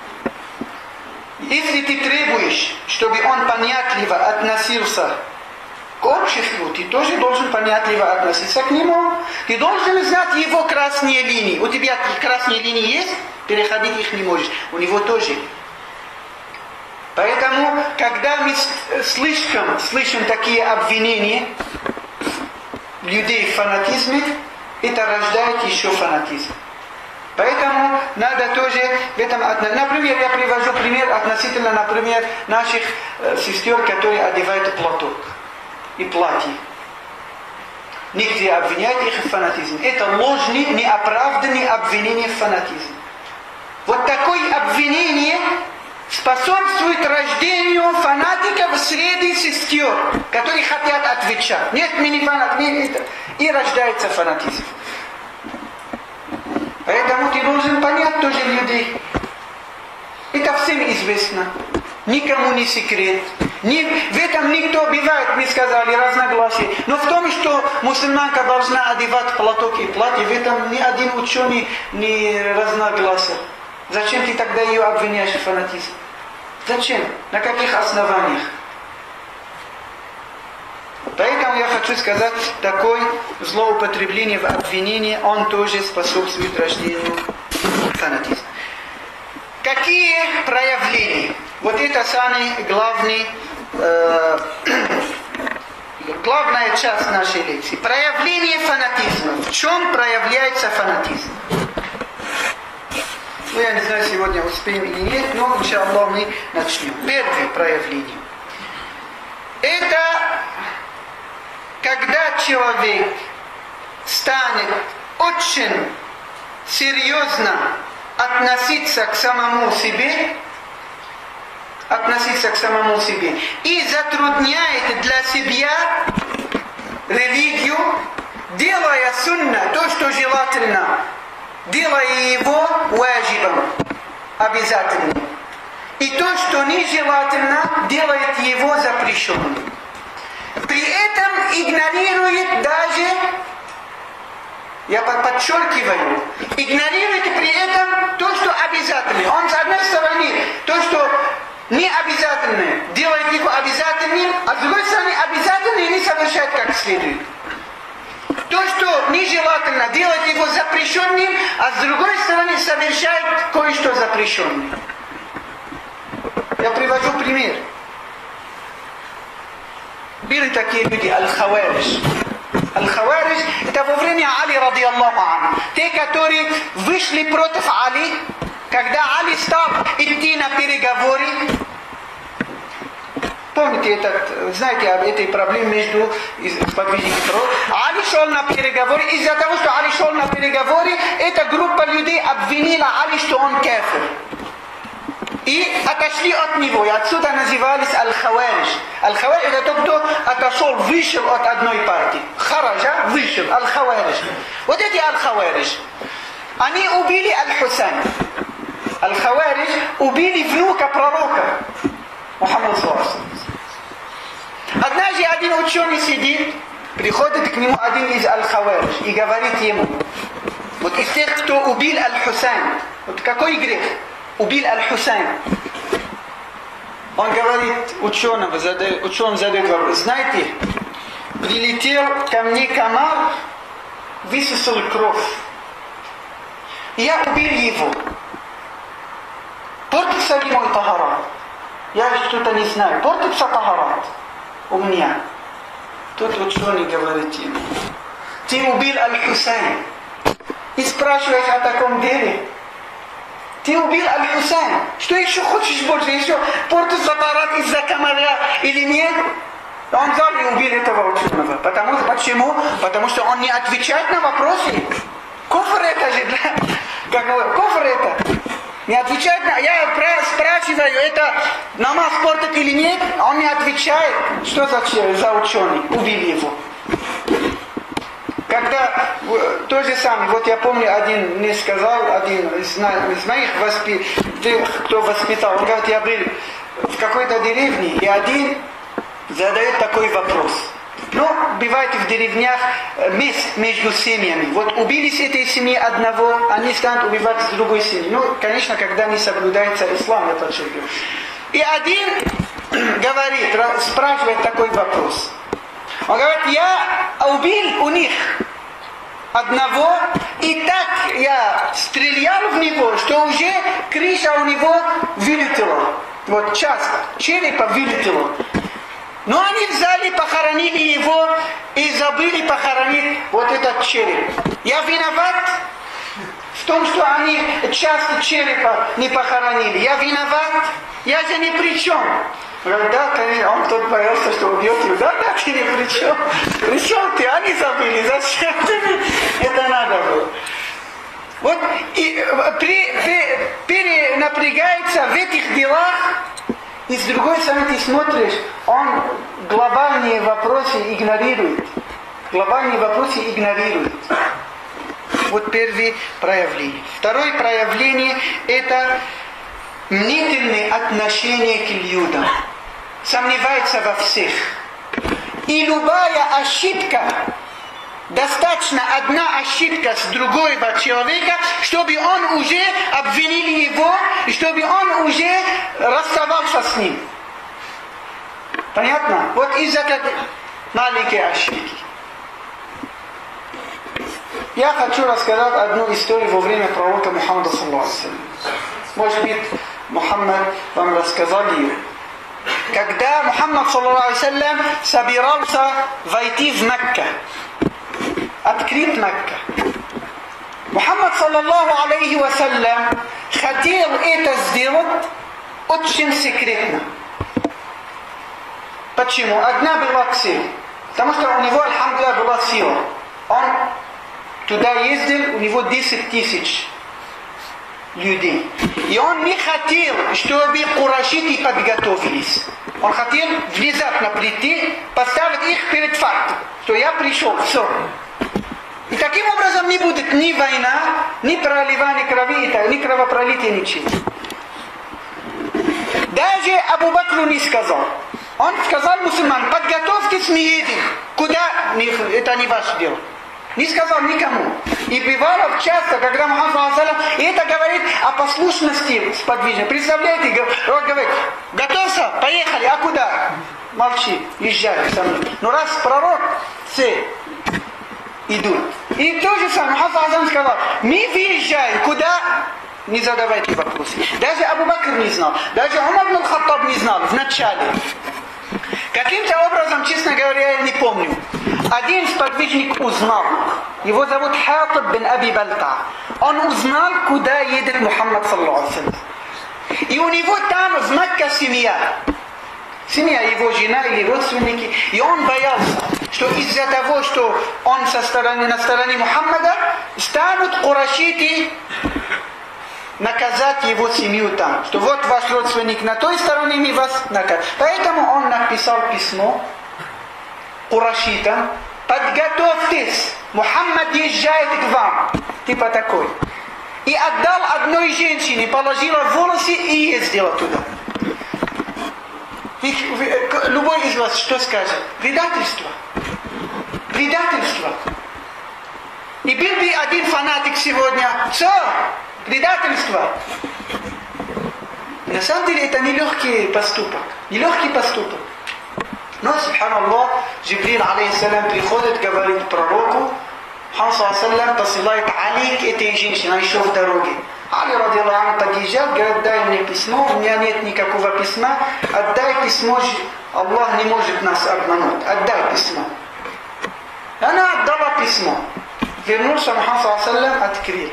если ты требуешь, чтобы он понятливо относился к обществу, ты тоже должен понятливо относиться к нему. Ты должен знать его красные линии. У тебя красные линии есть, переходить их не можешь. У него тоже. Поэтому, когда мы слышим такие обвинения людей в фанатизме, это рождает еще фанатизм. Поэтому надо тоже в этом относиться. Например, я привожу пример относительно, например, наших сестер, которые одевают платок и платье. Некоторые обвиняют их в фанатизме. Это ложные, неоправданные обвинения в фанатизме. Вот такое обвинение способствует рождению фанатиков среди сестер, которые хотят отвечать. Нет, мы не фанат, и рождается фанатизм. Поэтому ты должен понять тоже людей. Это всем известно. Никому не секрет. В этом никто бывает, мы сказали, разногласия. Но в том, что мусульманка должна одевать платок и платье, в этом ни один ученый не разногласен. Зачем ты тогда ее обвиняешь в фанатизме? Зачем? На каких основаниях? Поэтому я хочу сказать, такое злоупотребление в обвинении, он тоже способствует рождению фанатизма. Какие проявления? Вот это самый главная часть нашей лекции. Проявление фанатизма. В чем проявляется фанатизм? Ну, я не знаю, сегодня успеем или нет, но, иншаллах, мы начнем. Первое проявление. Это когда человек станет очень серьезно относиться к самому себе и затрудняет для себя религию, делая сунна, то, что желательно, делая его ваджибом, обязательным. И то, что нежелательно, делает его запрещенным. При этом игнорирует даже, я подчеркиваю, игнорирует при этом то, что обязательно. Он с одной стороны, то, что не обязательное, делает его обязательным, а с другой стороны, обязательное не совершает как следует. То, что нежелательно, делает его запрещенным, а с другой стороны, совершает кое-что запрещенное. Я привожу пример. Были такие люди, аль-Хавариш. Аль-Хавариш — это во время Али, ради Аллаху анху. Те, которые вышли против Али, когда Али стал идти на переговоры. Помните, знаете об этой проблеме между сподвижниками? Али шел на переговоры. Из-за того, что Али шел на переговоры, эта группа людей обвинила Али, что он кафир. И отошли от него, и отсюда назывались аль-Хавариш. Аль-Хавариш — это тот, кто отошел, вышел от одной партии. Хараджа — вышел, аль-Хавариш. Вот эти аль-Хавариш, они убили аль-Хусайн. Аль-Хавариш убили внука пророка Мухаммада саллаллаху алейхи ва саллям. Однажды один ученый сидит, приходит к нему один из аль-Хавариш и говорит ему, вот из тех, кто убил аль-Хусайн, вот какой грех? Убил аль-Хусайн. Он говорит, ученый задает вопрос, знаете, прилетел ко мне комар, высосал кровь. Я убил его. Портится ли мой тахарат? Я что-то не знаю. Портится тахарат у меня. Тот ученый говорит ему, ты убил аль-Хусайн. И спрашиваешь о таком деле. Ты убил аль-Хусайн. Что еще хочешь больше? Еще портится тахарат из-за комара или нет? Он взял и убил этого ученого. Почему? Потому что он не отвечает на вопросы. Куфр это же, куфр это. Не отвечает, я спрашиваю, это намаз портит или нет, а он не отвечает. Что за ученый? Убили его. Когда то же самое, вот я помню, один мне сказал, один из моих кто воспитал, он говорит, я был в какой-то деревне, и один задает такой вопрос. Ну, бывает в деревнях мест между семьями. Вот убили с этой семьи одного, они станут убивать с другой семьи. Ну, конечно, когда не соблюдается ислам, это человек. И один говорит, спрашивает такой вопрос. Он говорит, я убил у них одного, и так я стрелял в него, что уже крыша у него вылетела. Вот часть черепа вылетела. Но они взяли, похоронили его и забыли похоронить вот этот череп. Я виноват в том, что они часть черепа не похоронили. Я виноват, я же ни при чем. Говорит, да, конечно, он тут боялся, что убьет его. Да, ты ни при чем. Причем ты, они забыли, зачем тебе это надо было. Вот и перенапрягается в этих делах, и с другой стороны ты смотришь, он глобальные вопросы игнорирует. Глобальные вопросы игнорирует. Вот первое проявление. Второе проявление – это мнительное отношение к людям. Сомневается во всех. И любая ошибка, достаточно одна ошибка с другого человека, чтобы он уже обвинил его, и чтобы он уже расставался с ним. Понятно? Вот из-за такой маленькой ошибки. Я хочу рассказать одну историю во время пророка Мухаммада саллаллаху алейхи ва саллям. Может быть, Мухаммад вам рассказал ее. Когда Мухаммад саллаллаху алейхи ва саллям собирался войти в Мекку, открыть Мекку, Мухаммад саллаллаху алейхи ва саллям хотел это сделать очень секретно. Почему? Одна была цель. Потому что у него, альхамдулилля, была сила. Он туда ездил, у него 10 тысяч людей. И он не хотел, чтобы курайшиты подготовились. Он хотел внезапно прийти, поставить их перед фактом, что я пришел, все. И таким образом не будет ни война, ни проливания крови, ни кровопролития, ничего. Даже Абу Бакру не сказал. Он сказал мусульманам, подготовьтесь, мы едем. Куда? Это не ваше дело. Не сказал никому. И бывало часто, когда Мухаммад саллаллаху алейхи ва саллям, это говорит о послушности сподвижника. Представляете, он говорит, готовься, поехали, а куда? Молчи, езжай со мной. Но раз пророк, все идут. И то же самое, Мухаммад саллаллаху алейхи ва саллям сказал, мы выезжаем, куда? Не задавайте вопросы. Даже Абу Бакр не знал, даже Умар ибн Хаттаб не знал в начале. Каким-то образом, честно говоря, я не помню. Один сподвижник узнал. Его зовут Хатиб бин Аби Бальта. Он узнал, куда едет Мухаммад саллаллаху алейхи ва саллям. И у него там в Мекке семья. Семья, его жена или родственники. И он боялся, что из-за того, что он на стороне Мухаммада, станут курайшиты наказать его семью там. Что вот ваш родственник на той стороне, мы вас накажем. Поэтому он написал письмо курайшитам. Подготовьтесь, Мухаммад езжает к вам. Типа такой. И отдал одной женщине, положила волосы и ездила туда. Любой из вас что скажет? Предательство. Предательство. И был бы один фанатик сегодня. Все. Предательство. На самом деле это нелегкий поступок. Нелегкий поступок. Но, субханаллах, Джибрил, алейхиссалям, приходит, говорит пророку, Мухаммад саллаллаху посылает Али к этой женщине, еще в дороге. Али, радиаллаху анху, подъезжает, говорит, дай мне письмо, у меня нет никакого письма, отдай письмо, Аллах не может нас обмануть, отдай письмо. Она отдала письмо. Вернулся Мухаммад саллаллаху, открыл.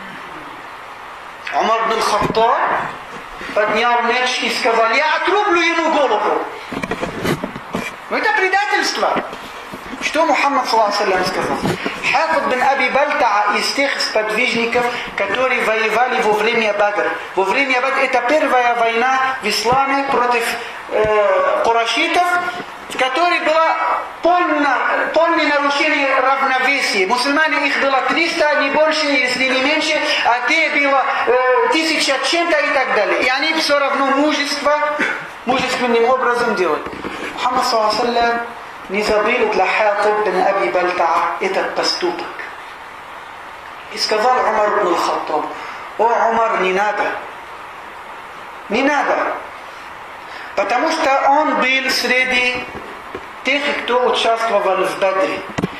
Умар ибн Хаттаб поднял меч и сказал, я отрублю ему голову. Это предательство. Что Мухаммад саллаллаху алейхи ва саллям сказал? Хафид бин Аби Бальтаа из тех сподвижников, которые воевали во время Бадр. Во время Бадр это первая война в исламе против курайшитов, в которой было полное нарушение равновесия. Мусульмане их было 300, не больше, если не меньше, а те было 1000 чем-то и так далее. И они все равно мужественным образом делают. Мухаммад ﷺ не забыл для Хафид бин Аби Бальтаа этот поступок. И сказал Умар ибн аль-Хаттаб: о, Умар, не надо. Не надо. Потому что он был среди тех, кто участвовал в Бадре.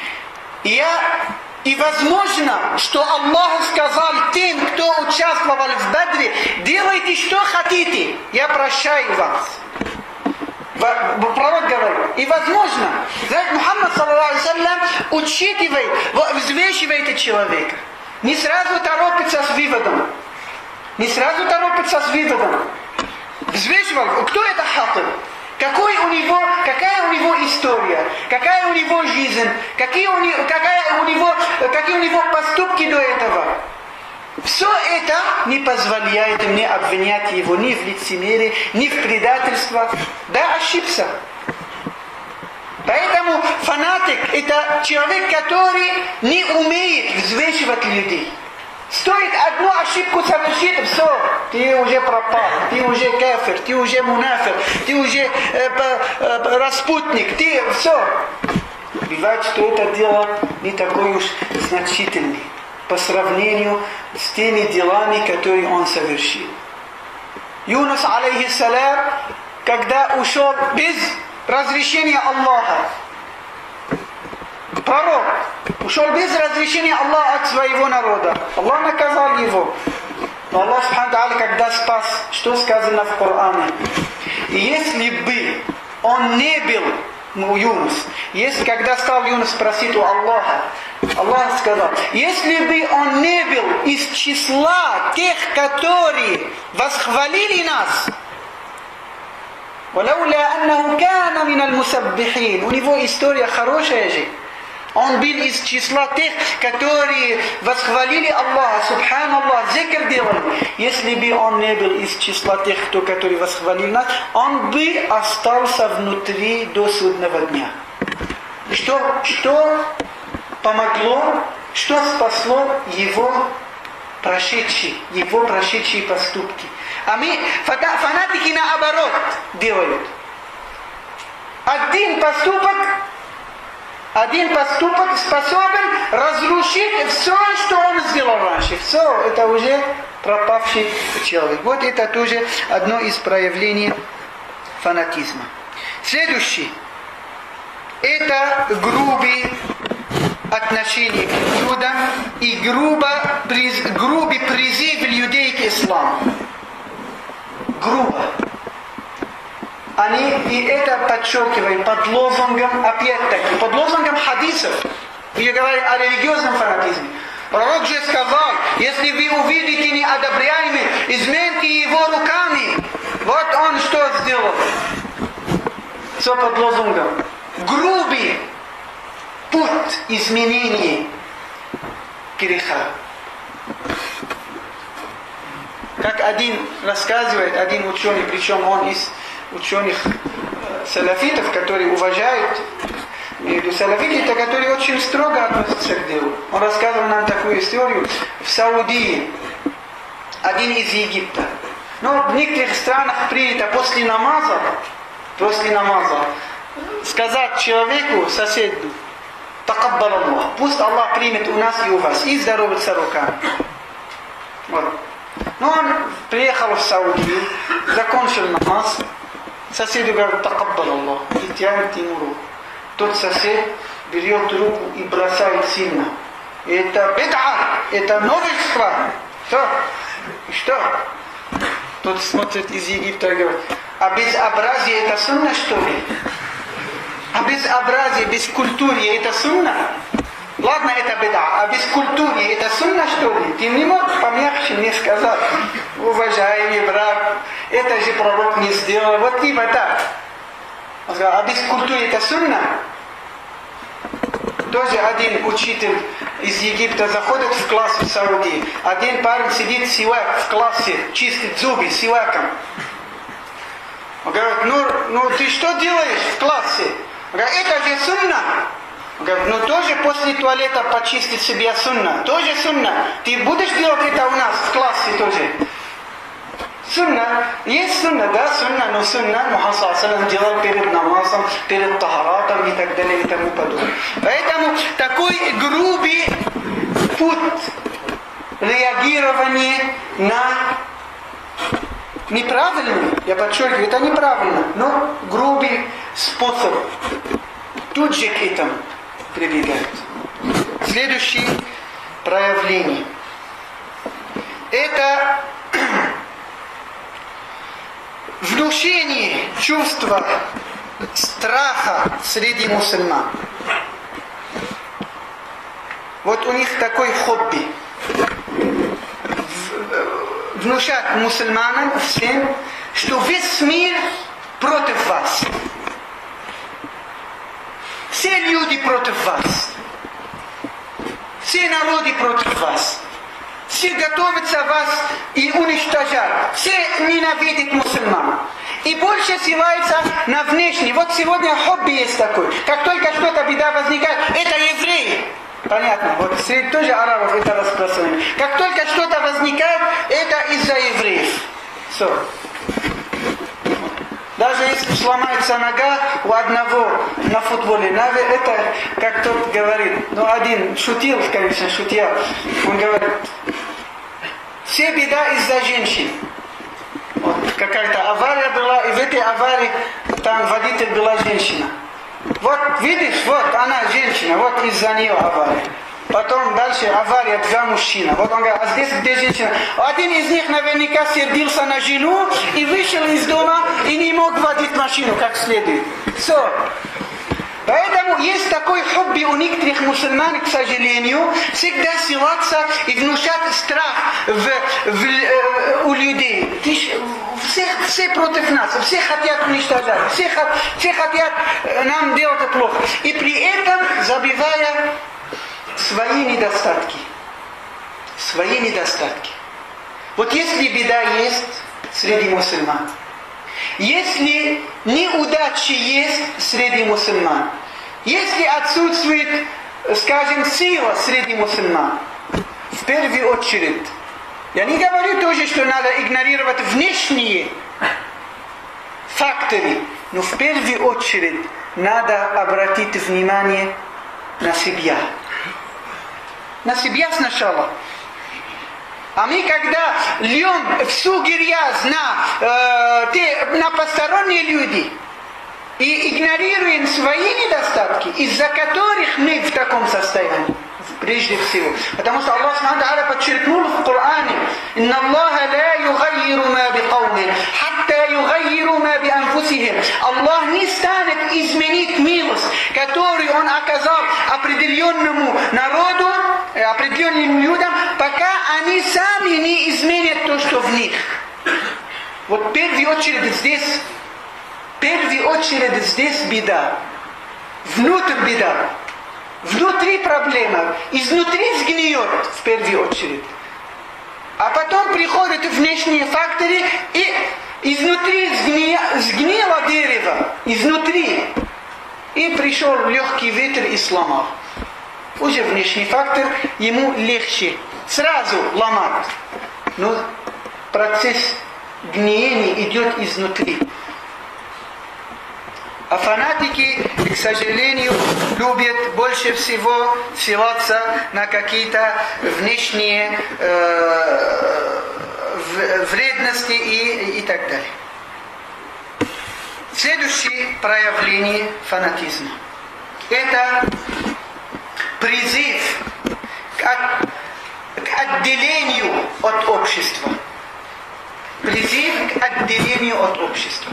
И возможно, что Аллах сказал тем, кто участвовал в Бадре: делайте, что хотите, я прощаю вас. Пророк говорит. И возможно, знаете, Мухаммад ﷺ взвешивает человека. Не сразу торопится с выводом. Взвешивал, кто это Хафид? Какая у него история? Какая у него жизнь? Какие у него поступки до этого? Все это не позволяет мне обвинять его ни в лицемерии, ни в предательстве. Да, ошибся. Поэтому фанатик – это человек, который не умеет взвешивать людей. Стоит одну ошибку совершить, все, ты уже пропал, ты уже кафир, ты уже мунафир, ты уже распутник, ты все. Бывает, что это дело не такое уж значительное по сравнению с теми делами, которые он совершил. Юнус, алейхиссалям, когда ушел без разрешения Аллаха, пророк ушел без разрешения Аллаха от своего народа. Аллах наказал его. Но Аллах, субхану, когда спас, что сказано в Коране? И если бы он не был Юнус, когда стал Юнус просить у Аллаха, Аллах сказал: если бы он не был из числа тех, которые восхвалили нас, ولولا أنه كان من المسبحين, у него история хорошая же. Он был из числа тех, которые восхвалили Аллаха, субханаллах, зикр делали. Если бы он не был из числа тех, которые восхвалили нас, он бы остался внутри до судного дня. Что помогло, что спасло его прошедшие поступки. А фанатики наоборот делают. Один поступок способен разрушить все, что он сделал раньше. Все, это уже пропавший человек. Вот это тоже одно из проявлений фанатизма. Следующий. Это грубые отношения к людям и грубый призыв людей к исламу. Грубо. И это подчеркиваем под лозунгом, опять-таки, под лозунгом хадисов. Я говорю о религиозном фанатизме. Пророк же сказал: если вы увидите неодобряемый, измените его руками. Вот он что сделал. Все под лозунгом. Грубый путь изменения греха. Как рассказывает один ученый, причем он из ученых салафитов, которые уважают, салафиты, это которые очень строго относятся к делу. Он рассказывал нам такую историю. В Саудии один из Египта. Но в некоторых странах принято после намаза сказать человеку, соседу: «Такаббал Аллах». Пусть Аллах примет у нас и у вас. И здороваться руками. Вот. Но он приехал в Саудию, закончил намаз. Соседу говорит: «Такаббал Аллах», и тянет ему руку. Тот сосед берет руку и бросает сильно. Это бед'а, это новшество. Что? Тот смотрит из Египта и говорит: а безобразие это сунна, что ли? А безобразие, бескультурье это сунна? Ладно, это беда, а бескультурье это сунна, что ли? Ты не мог помягче мне сказать: уважаемый брат, это же пророк не сделал, вот типа так. Он сказал: а бескультурье это сунна? Тоже один учитель из Египта заходит в класс в Саудии. Один парень сидит сивак в классе, чистит зубы сиваком. Он говорит, ну ты что делаешь в классе? Он говорит, это же сунна. Он говорит, ну тоже после туалета почистить себе сунна. Тоже сунна. Ты будешь делать это у нас в классе тоже? Сунна. Есть сунна, да, сунна, но сунна Мухаммад делал перед намазом, перед тахаратом и так далее и тому подобное. Поэтому такой грубый путь реагирования на неправильно, я подчеркиваю, это неправильно, но грубый способ тут же к этому прибегает. Следующее проявление. Это внушение чувства страха среди мусульман. Вот у них такой хобби. Внушать мусульманам всем, что весь мир против вас. Все люди против вас. Все народы против вас. Все готовятся вас и уничтожать. Все ненавидят мусульман. И больше ссылаются на внешнее. Вот сегодня хобби есть такой. Как только что-то беда возникает, это евреи. Понятно. Вот среди тоже арабов это распространено. Как только что-то возникает, это из-за евреев. Все. Даже если сломается нога у одного на футболе, это, как тот говорит, ну один шутил, конечно, шутил, он говорит, все беда из-за женщин. Вот какая-то авария была, и в этой аварии там водитель была женщина. Вот видишь, вот она женщина, вот из-за нее авария. Потом дальше авария, два мужчины. Вот он говорит, а здесь где женщина? Один из них наверняка сердился на жену и вышел из дома и не мог водить машину как следует. Все. Поэтому есть такой хобби у некоторых мусульман, к сожалению, всегда ссылаться и внушать страх у людей. Все против нас, все хотят уничтожать, все хотят нам делать плохо. И при этом забивая свои недостатки. Свои недостатки. Вот если беда есть среди мусульман, если неудачи есть среди мусульман, если отсутствует, скажем, сила среди мусульман, в первую очередь, я не говорю тоже, что надо игнорировать внешние факторы, но в первую очередь надо обратить внимание на себя. На себя сначала. А мы когда льем всю грязь на посторонние люди и игнорируем свои недостатки, из-за которых мы в таком состоянии, прежде всего. Потому что Аллах Субхану подчеркнул в Коране: «Инна Аллаха ла югайиру ма бикаумин, хатта югайиру ма би анфусихим». Аллах не станет изменить милость, которую Он оказал определенному народу, определенным людям, пока они сами не изменят то, что в них. Вот в первую очередь здесь беда. Внутрь беда. Внутри проблема. Изнутри сгниет в первую очередь. А потом приходят внешние факторы, и изнутри сгнило дерево. Изнутри. И пришел легкий ветер и сломал. Уже внешний фактор, ему легче сразу ломать. Но процесс гниения идет изнутри. А фанатики, к сожалению, любят больше всего ссылаться на какие-то внешние вредности и так далее. Следующее проявление фанатизма – это призыв к отделению от общества. Призыв к отделению от общества.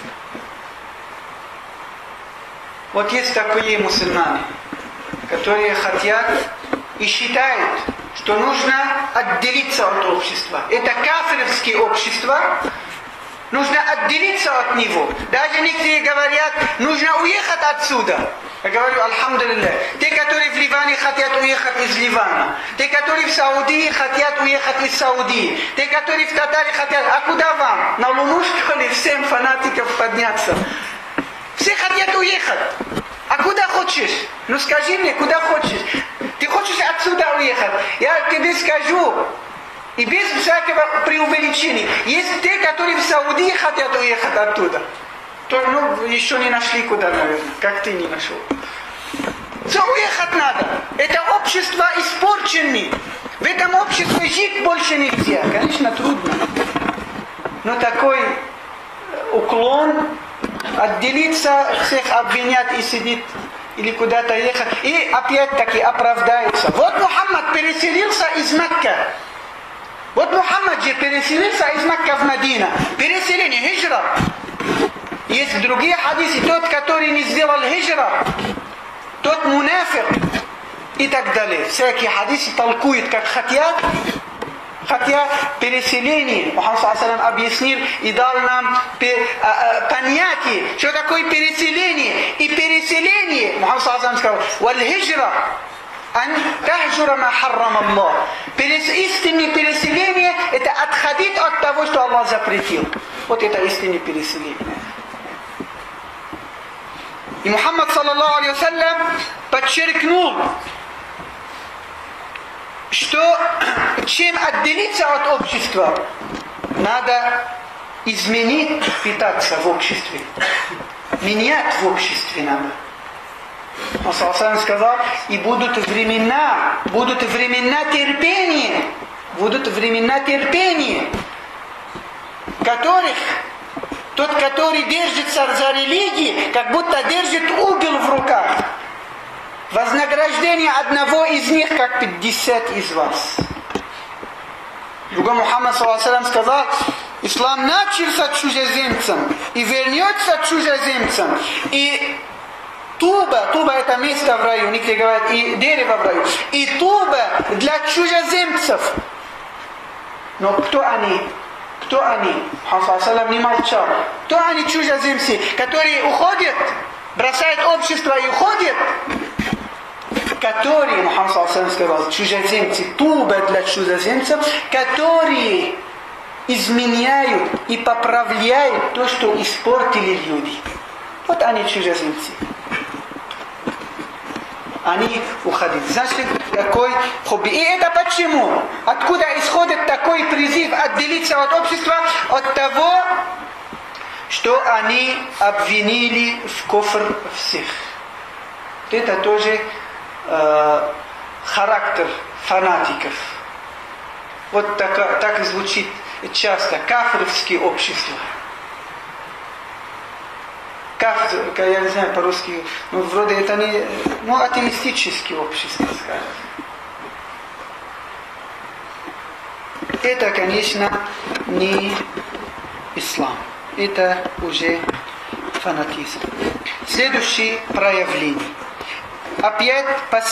Вот есть такие мусульмане, которые хотят и считают, что нужно отделиться от общества. Это кафирские общества, Нужно отделиться от него. Даже некоторые говорят, нужно уехать отсюда. Я говорю, альхамдулилля. Те, которые в Ливане хотят уехать из Ливана. Те, которые в Саудии хотят уехать из Саудии. Те, которые в Татаре хотят... А куда вам? На Луну, что ли, всем фанатиков подняться? Все хотят уехать. А куда хочешь? Ну скажи мне, куда хочешь? Ты хочешь отсюда уехать? Я тебе скажу. И без всякого преувеличения. Есть те, которые в Саудии хотят уехать оттуда. То, еще не нашли куда, наверное. Как ты не нашел. Все, уехать надо. Это общество испорченное. В этом обществе жить больше нельзя. Конечно, трудно. Но такой уклон, отделиться, всех обвинять и сидеть, или куда-то ехать. И опять-таки оправдается. Вот Мухаммад переселился из Мекки. Вот Мухаммад же переселился из Мекки в Медину. Переселение, хиджра. Есть другие хадисы. Тот, который не сделал хиджра, тот мунафик. И так далее. Всякие хадисы толкуют, как хотят. Хотя переселение, Мухаммад ﷺ объяснил и дал нам понятие, что такое переселение. И переселение, Мухаммад ﷺ сказал, «Валь-хиджра». Ан тахджура ма харрам Аллах. Истинное переселение – это отходить от того, что Аллах запретил. Вот это истинное переселение. И Мухаммад саллаллаху алейхи вассалям подчеркнул, что чем отделиться от общества, надо изменить, питаться в обществе. Менять в обществе надо. Он сказал, и будут времена терпения, которых тот, который держится за религию, как будто держит угол в руках. Вознаграждение одного из них, как 50 из вас. Другой Мухаммад ﷺ сказал, ислам начался чужеземцем и вернется чужеземцем. И туба это место в раю, некоторые говорят, и дерево в раю. И туба для чужеземцев. Но кто они? Кто они? Мухаммад ﷺ не молчал. Кто они чужеземцы, которые уходят, бросают общество и уходят? Которые, Мухаммад ﷺ сказал, чужеземцы, туба для чужеземцев, которые изменяют и поправляют то, что испортили люди. Вот они чужеземцы. Они уходят. Значит, такой хобби. И это почему? Откуда исходит такой призыв отделиться от общества? От того, что они обвинили в кофр всех. Это тоже характер фанатиков. Вот так и звучит часто. Кафировские общества. Я не знаю по-русски, вроде это не, атеистические общества, скажем. Это, конечно, не ислам. Это уже фанатизм. Следующее проявление. Опять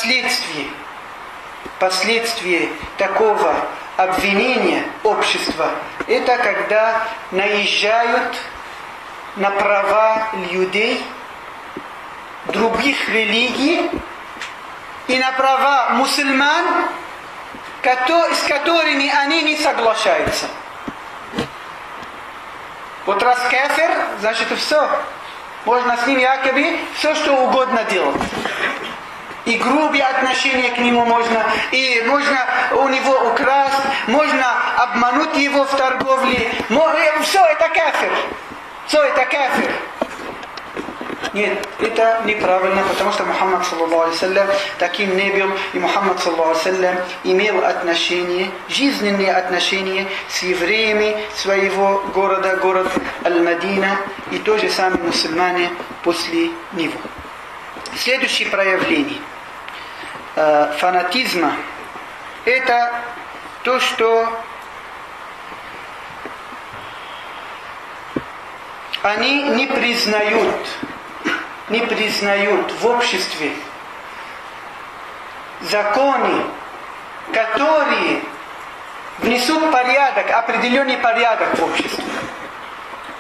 последствия такого обвинения общества. Это когда наезжают на права людей других религий и на права мусульман, с которыми они не соглашаются. Вот раз кафир, значит все. Можно с ним якобы все, что угодно делать. И грубые отношения к нему можно, и можно у него украсть, можно обмануть его в торговле. Все это кафир. Все это кафир. Нет, это неправильно, потому что Мухаммад саллаллаху алейхи вассалям таким не был, и Мухаммад саллаллаху алейхи вассалям имел отношения, жизненные отношения с евреями своего города, город Аль-Мадина, и то же самое мусульмане после него. Следующее проявление фанатизма – это то, что они не признают в обществе законы, которые внесут порядок, определенный порядок в обществе.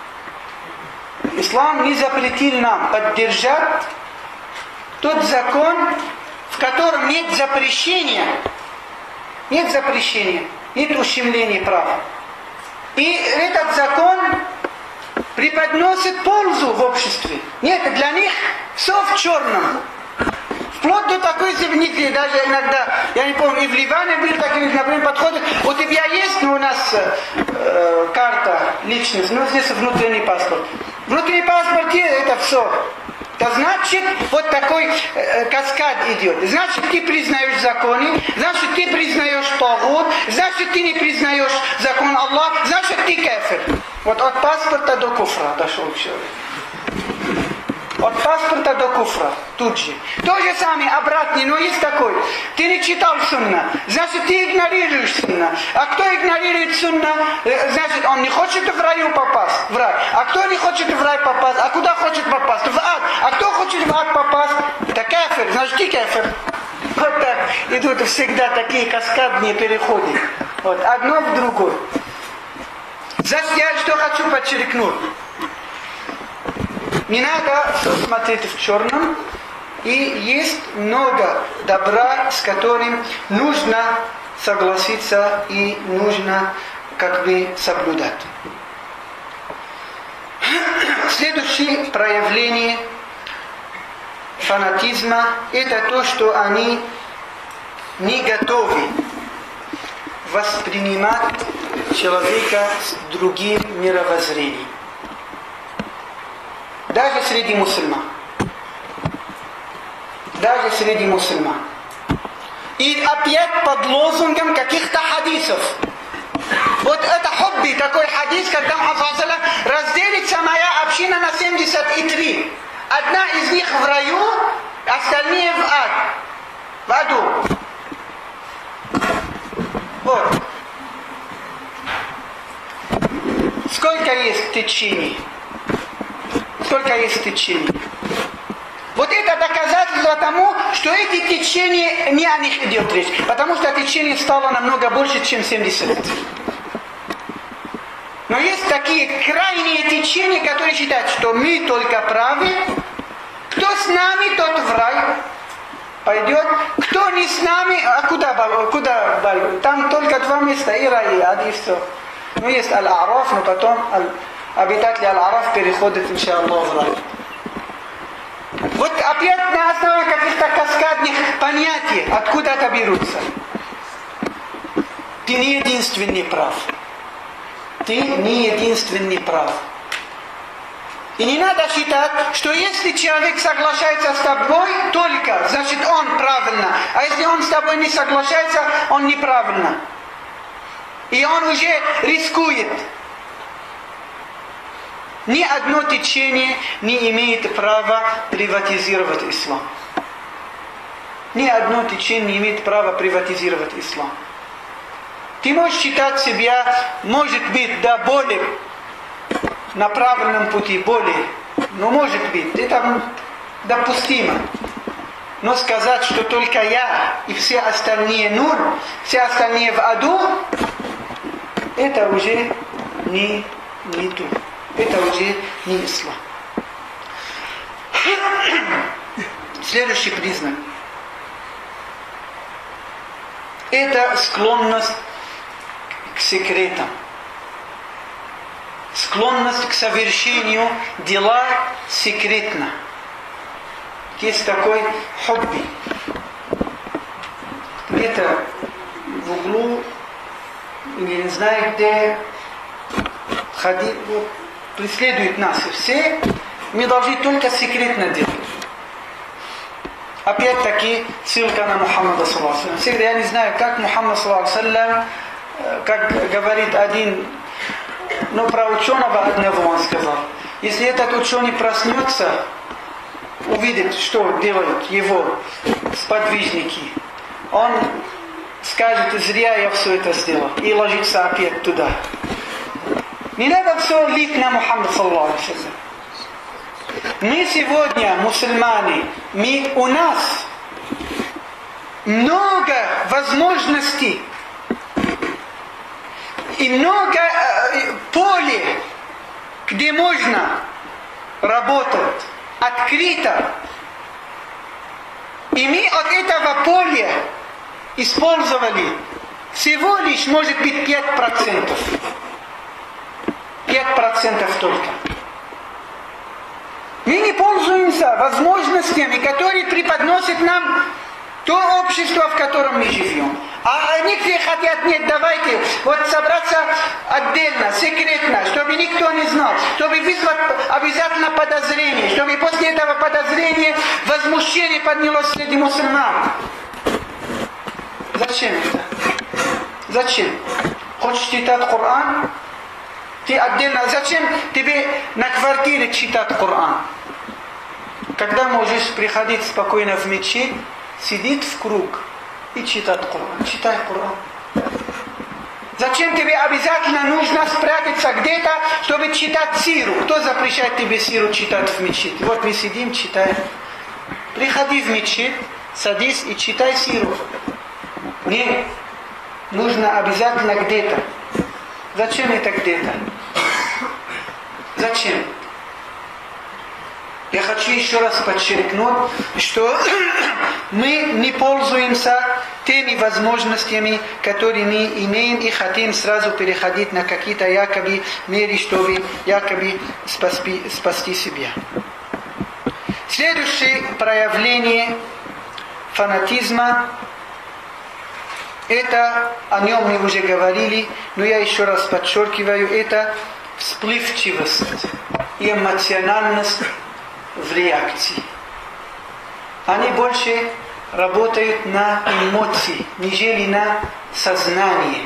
ислам не запретил нам поддержать тот закон, в котором нет запрещения, нет ущемления права. И этот закон преподносит пользу в обществе. Нет, для них все в черном. Вплоть до такой степени, даже иногда, я не помню, и в Ливане были такие, например, подходы, у тебя есть, у нас карта личности, здесь внутренний паспорт. Внутренний паспорт, это все. Это значит, вот такой каскад идет. Значит, ты признаешь законы, значит, ты признаешь Тагут, значит, ты не признаешь закон Аллаха, значит, ты кафир. Вот от паспорта до куфра дошел человек. От паспорта до куфра, тут же. То же самое, обратно, но есть такой. Ты не читал сунна, значит, ты игнорируешь сунна. А кто игнорирует сунна, значит, он не хочет в раю попасть, в рай. А кто не хочет в рай попасть, а куда хочет попасть? В ад. А кто хочет в ад попасть? Это кафир, значит, ты кафир. Вот так идут всегда такие каскадные переходы. Вот, одно в другое. Значит, я что хочу подчеркнуть. Не надо все смотреть в черном, и есть много добра, с которым нужно согласиться и нужно как бы соблюдать. Следующее проявление фанатизма – это то, что они не готовы воспринимать человека с другим мировоззрением. Даже среди мусульман. И опять под лозунгом каких-то хадисов. Вот это хобби, такой хадис, когда Мухаммад разделится моя община на 73. Одна из них в раю, остальные в аду. Вот. Сколько есть течений? Вот это доказательство тому, что эти течения, не о них идет речь. Потому что течение стало намного больше, чем 70 лет. Но есть такие крайние течения, которые считают, что мы только правы. Кто с нами, тот в рай пойдет. Кто не с нами, а куда? Там только два места, и рай, и ад, и все. Ну, есть Аль-Араф, но потом обитатели Аль-Араф переходят, иншаллах, в рай. Вот опять на основе каких-то каскадных понятий, откуда это берутся. Ты не единственный прав. И не надо считать, что если человек соглашается с тобой только, значит он правильно. А если он с тобой не соглашается, он неправильно. И он уже рискует. Ни одно течение не имеет права приватизировать ислам. Ни одно течение не имеет права приватизировать ислам. Ты можешь считать себя, может быть, да, более на правильном пути, более. Но может быть, это допустимо. Но сказать, что только я и все остальные нур, все остальные в аду, это уже не то. Это уже не ислам. Следующий признак. Это склонность к секретам. Склонность к совершению дела секретно. Есть такой хобби. Где-то в углу, не знаю где, преследует нас все, мы должны только секретно делать. Опять-таки ссылка на Мухаммада саллаллаху алейхи ва саллям. Всегда я не знаю, как Мухаммад саллаллаху алейхи ва саллям, как говорит один, но про ученого одного он сказал. Если этот ученый проснется, увидит, что делают его сподвижники, он скажет, зря я все это сделал, и ложится опять туда. Не надо все лить на Мухаммада саллаллаху алейхи ва саллям. Мы сегодня, мусульмане, у нас много возможностей и много поле, где можно работать открыто, и мы от этого поля использовали всего лишь, может быть, 5%. 5% только. Мы не пользуемся возможностями, которые преподносит нам то общество, в котором мы живем. А некоторые хотят, нет, давайте вот собраться отдельно, секретно, чтобы никто не знал, чтобы вызвать обязательно подозрение, чтобы после этого подозрения возмущение поднялось среди мусульман. Зачем это? Зачем? Хочешь читать Коран? Ты отдельно. Зачем тебе на квартире читать Коран? Когда можешь приходить спокойно в мечеть, сидеть в круг и читать Коран. Читай Коран. Зачем тебе обязательно нужно спрятаться где-то, чтобы читать сиру? Кто запрещает тебе сиру читать в мечети? Вот мы сидим, читаем. Приходи в мечеть, садись и читай сиру. Нет. Нужно обязательно где-то. Зачем это где-то? Зачем? Я хочу еще раз подчеркнуть, что мы не пользуемся теми возможностями, которые мы имеем, и хотим сразу переходить на какие-то якобы меры, чтобы якобы спасти себя. Следующее проявление фанатизма, это, о нем мы уже говорили, но я еще раз подчеркиваю, это всплывчивость и эмоциональность в реакции. Они больше работают на эмоции, нежели на сознание.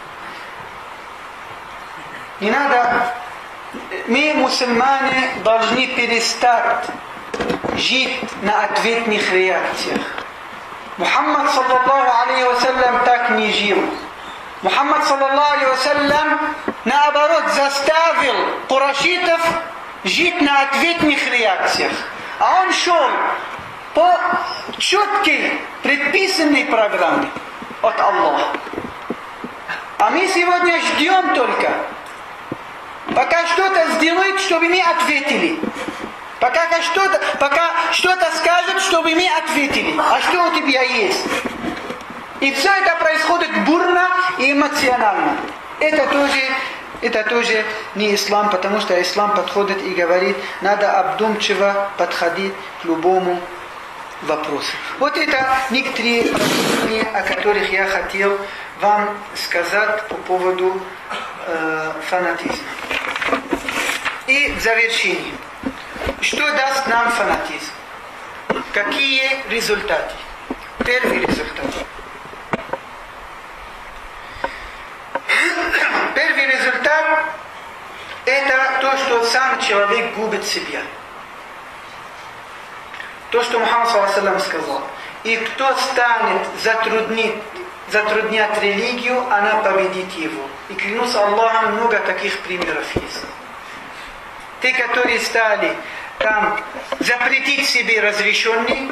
Не надо, мы, мусульмане, должны перестать жить на ответных реакциях. Мухаммад, саллаллаху алейхи вассалям, так не жил. Мухаммад, саллаллаху алейхи вассалям, наоборот, заставил курайшитов жить на ответных реакциях. А он шел по четкой, предписанной программе от Аллаха. А мы сегодня ждем только, пока что-то сделают, чтобы мы ответили. Пока что-то скажут, чтобы мы ответили. А что у тебя есть? И все это происходит бурно и эмоционально. Это тоже не ислам, потому что ислам подходит и говорит, надо обдумчиво подходить к любому вопросу. Вот это некоторые размышления, о которых я хотел вам сказать по поводу фанатизма. И в завершении. Что даст нам фанатизм? Какие результаты? Первый результат. Первый результат – это то, что сам человек губит себя. То, что Мухаммад ﷺ сказал. И кто станет затруднять религию, она победит его. И клянусь Аллахом, много таких примеров есть. Те, которые стали там запретить себе разрешенные,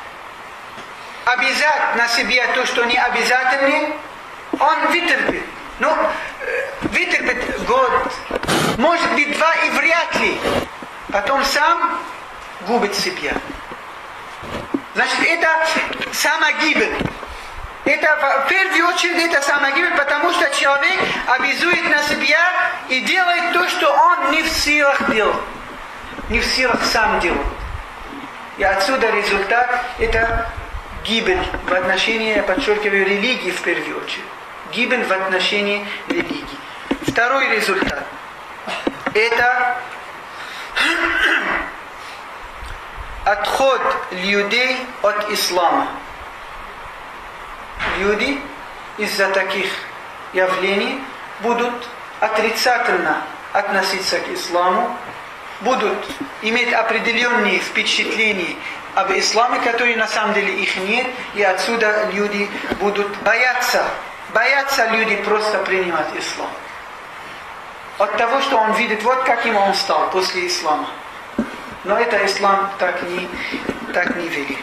обязать на себе то, что не обязательно, он вытерпит. Ну, вытерпит год, может быть 2 и вряд ли. Потом сам губит себя. Значит, это самогибель. Это в первую очередь это самогибель, потому что человек обязует на себя и делает то, что он не в силах делать. Не в силах сам делать. И отсюда результат это гибель в отношении, я подчеркиваю, религии в первую очередь. Гибель в отношении религии. Второй результат это отход людей от ислама. Люди из-за таких явлений будут отрицательно относиться к исламу, будут иметь определенные впечатления об исламе, которые на самом деле их нет, и отсюда люди будут бояться люди просто принимать ислам. От того, что он видит, вот каким он стал после ислама. Но это ислам так не верит.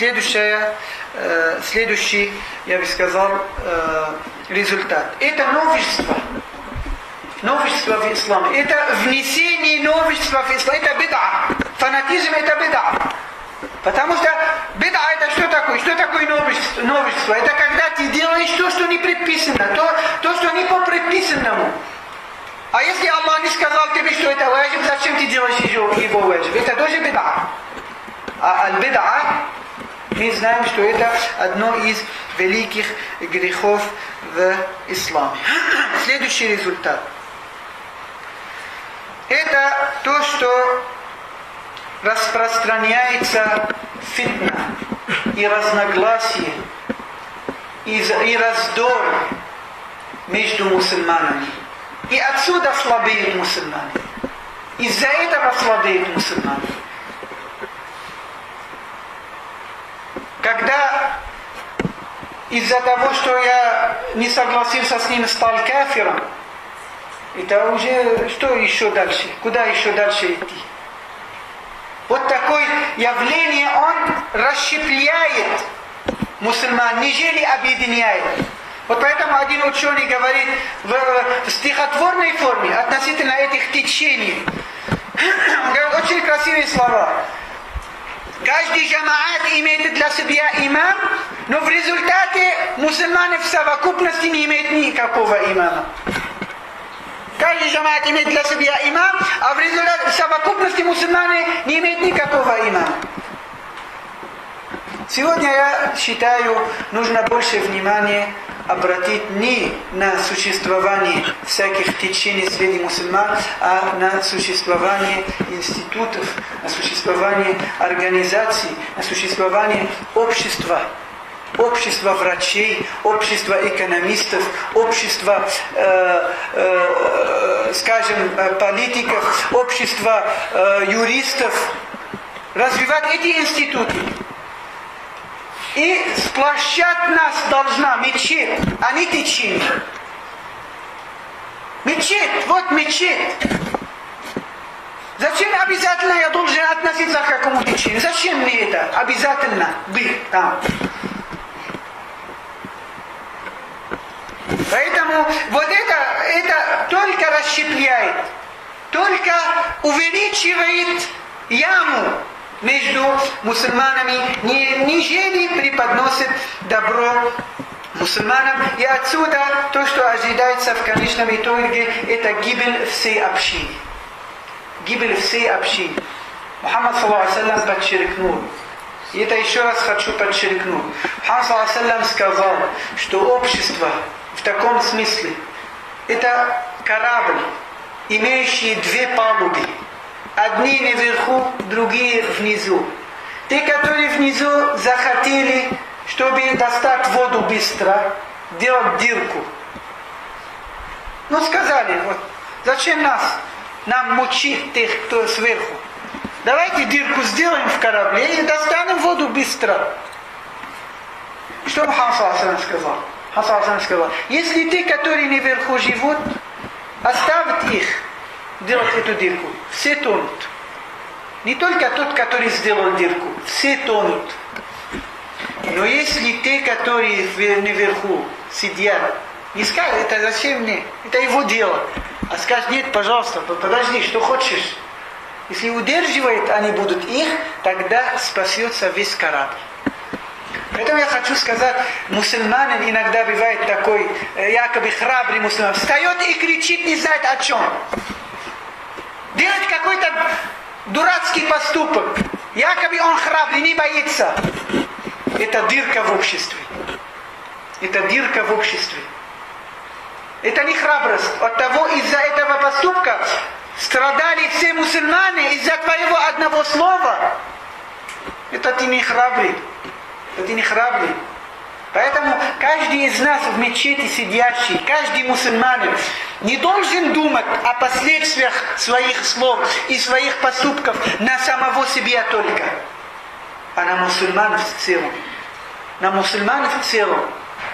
Следующий, я бы сказал, результат. Это новшество. новшества в исламе. Это внесение новшества в ислам. Это бид'a. Фанатизм это бид'a. Потому что бид'a это что такое? Что такое новшество? Это когда ты делаешь то, что не предписано. То, что не по предписанному. А если Аллах не сказал тебе, что это ваджиб, зачем ты делаешь его ваджиб? Это тоже бид'a. А аль-бид'a, мы знаем, что это одно из великих грехов в исламе. Следующий результат. Это то, что распространяется фитна и разногласие, и раздор между мусульманами. И отсюда слабеют мусульмане. Из-за этого слабеют мусульмане. Когда из-за того, что я не согласился с ним, стал кафиром, это уже что еще дальше? Куда еще дальше идти? Вот такое явление он расщепляет мусульман, нежели объединяет. Вот поэтому один ученый говорит в стихотворной форме относительно этих течений. Он говорит очень красивые слова. Каждый джамаат имеет для себя имам, но в результате мусульмане в совокупности не имеют никакого имама. Каждый джамаат имеет для себя имам, а в результате в совокупности мусульмане не имеют никакого имама. Сегодня я считаю, нужно больше внимания обратить не на существование всяких течений среди мусульман, а на существование институтов, на существование организаций, на существование общества. Общество врачей, общество экономистов, общество, скажем, политиков, общество юристов. Развивать эти институты. И сплощать нас должна мечеть, а не течение. Мечеть, вот мечеть. Зачем обязательно я должен относиться к какому течению? Зачем мне это обязательно быть там? Поэтому вот это только расщепляет, только увеличивает яму между мусульманами, нежели преподносит добро мусульманам. И отсюда то, что ожидается в конечном итоге, это гибель всей общины. Гибель всей общины. Мухаммад ﷺ подчеркнул. И это еще раз хочу подчеркнуть. Мухаммад ﷺ сказал, что общество в таком смысле это корабль, имеющий две палубы. Одни наверху, другие внизу. Те, которые внизу захотели, чтобы достать воду быстро, делать дырку. Ну сказали, вот, зачем нам мучить тех, кто сверху? Давайте дырку сделаем в корабле и достанем воду быстро. Что Мухаммад сказал? Мухаммад сказал, если те, которые наверху живут, оставить их делать эту дырку, все тонут. Не только тот, который сделал дырку, все тонут. Но если те, которые наверху сидят, не скажут, это зачем мне, это его дело. А скажут, нет, пожалуйста, подожди, что хочешь. Если удерживают они будут их, тогда спасется весь корабль. Поэтому я хочу сказать, мусульманин иногда бывает такой, якобы храбрый мусульман, встает и кричит, не знает о чем. Делает какой-то дурацкий поступок. Якобы он храбрый, не боится. Это дырка в обществе. Это дырка в обществе. Это не храбрость. От того, из-за этого поступка страдали все мусульмане из-за твоего одного слова. Это ты не храбрый. Это ты не храбрый. Поэтому каждый из нас в мечети сидящий, каждый мусульманин не должен думать о последствиях своих слов и своих поступков на самого себя только, а на мусульман в целом. На мусульман в целом.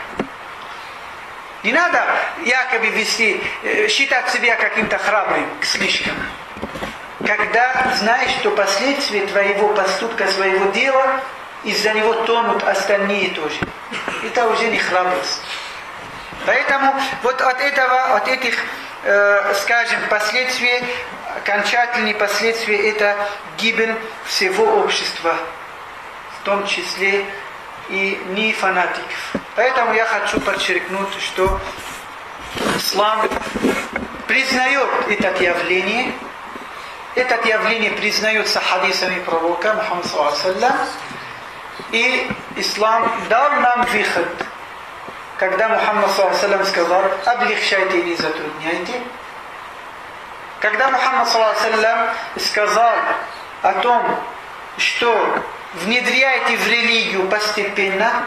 Не надо якобы считать себя каким-то храбрым слишком. Когда знаешь, что последствия твоего поступка, своего дела, из-за него тонут остальные тоже. Это уже не храбрость. Поэтому вот от этих скажем, последствия, окончательные последствия – это гибель всего общества, в том числе и не фанатиков. Поэтому я хочу подчеркнуть, что ислам признает это явление признается хадисами пророка Мухаммада саллаллаху алейхи ва саллям, и ислам дал нам выход. Когда Мухаммад саллаллаху алейхи ва саллям сказал: облегчайте и не затрудняйте. Когда Мухаммад саллаллаху алейхи ва саллям сказал о том, что внедряйте в религию постепенно.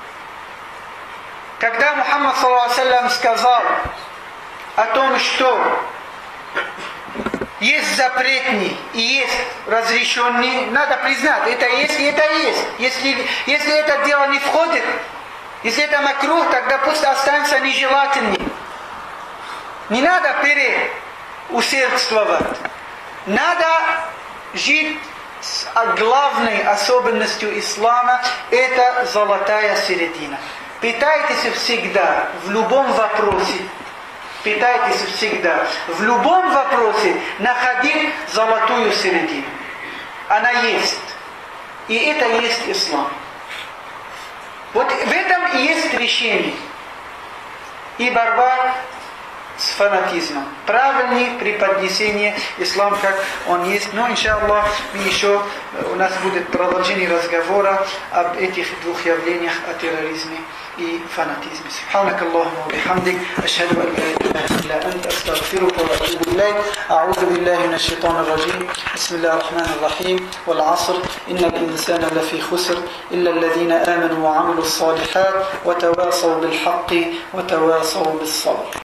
Когда Мухаммад саллаллаху алейхи ва саллям сказал о том, что есть запретный и есть разрешенный, надо признать, это есть и это есть. Если это дело не входит, если это макрух, тогда пусть останется нежелательным. Не надо переусердствовать. Надо жить с главной особенностью ислама – это золотая середина. Пытайтесь всегда, в любом вопросе, в любом вопросе находить золотую середину. Она есть. И это есть ислам. Вот в этом и есть решение. И борьба с фанатизмом. Правильное преподнесение ислама, как он есть. Но, иншаллах, у нас будет продолжение разговора об этих двух явлениях, о терроризме и фанатизме. Субханак Аллахумма ва бихамдик, ашхаду ан ла иляха илля анта, астагфирука ва атубу илейк, а'удhu billahi minash shaitanir rajim, bismillahir rahmanir rahim, wal 'asr, innal insana lafi khusr, illa alladhina amanu wa 'amilus salihat, wa tawasaw bil haqqi wa tawasaw bis sabr.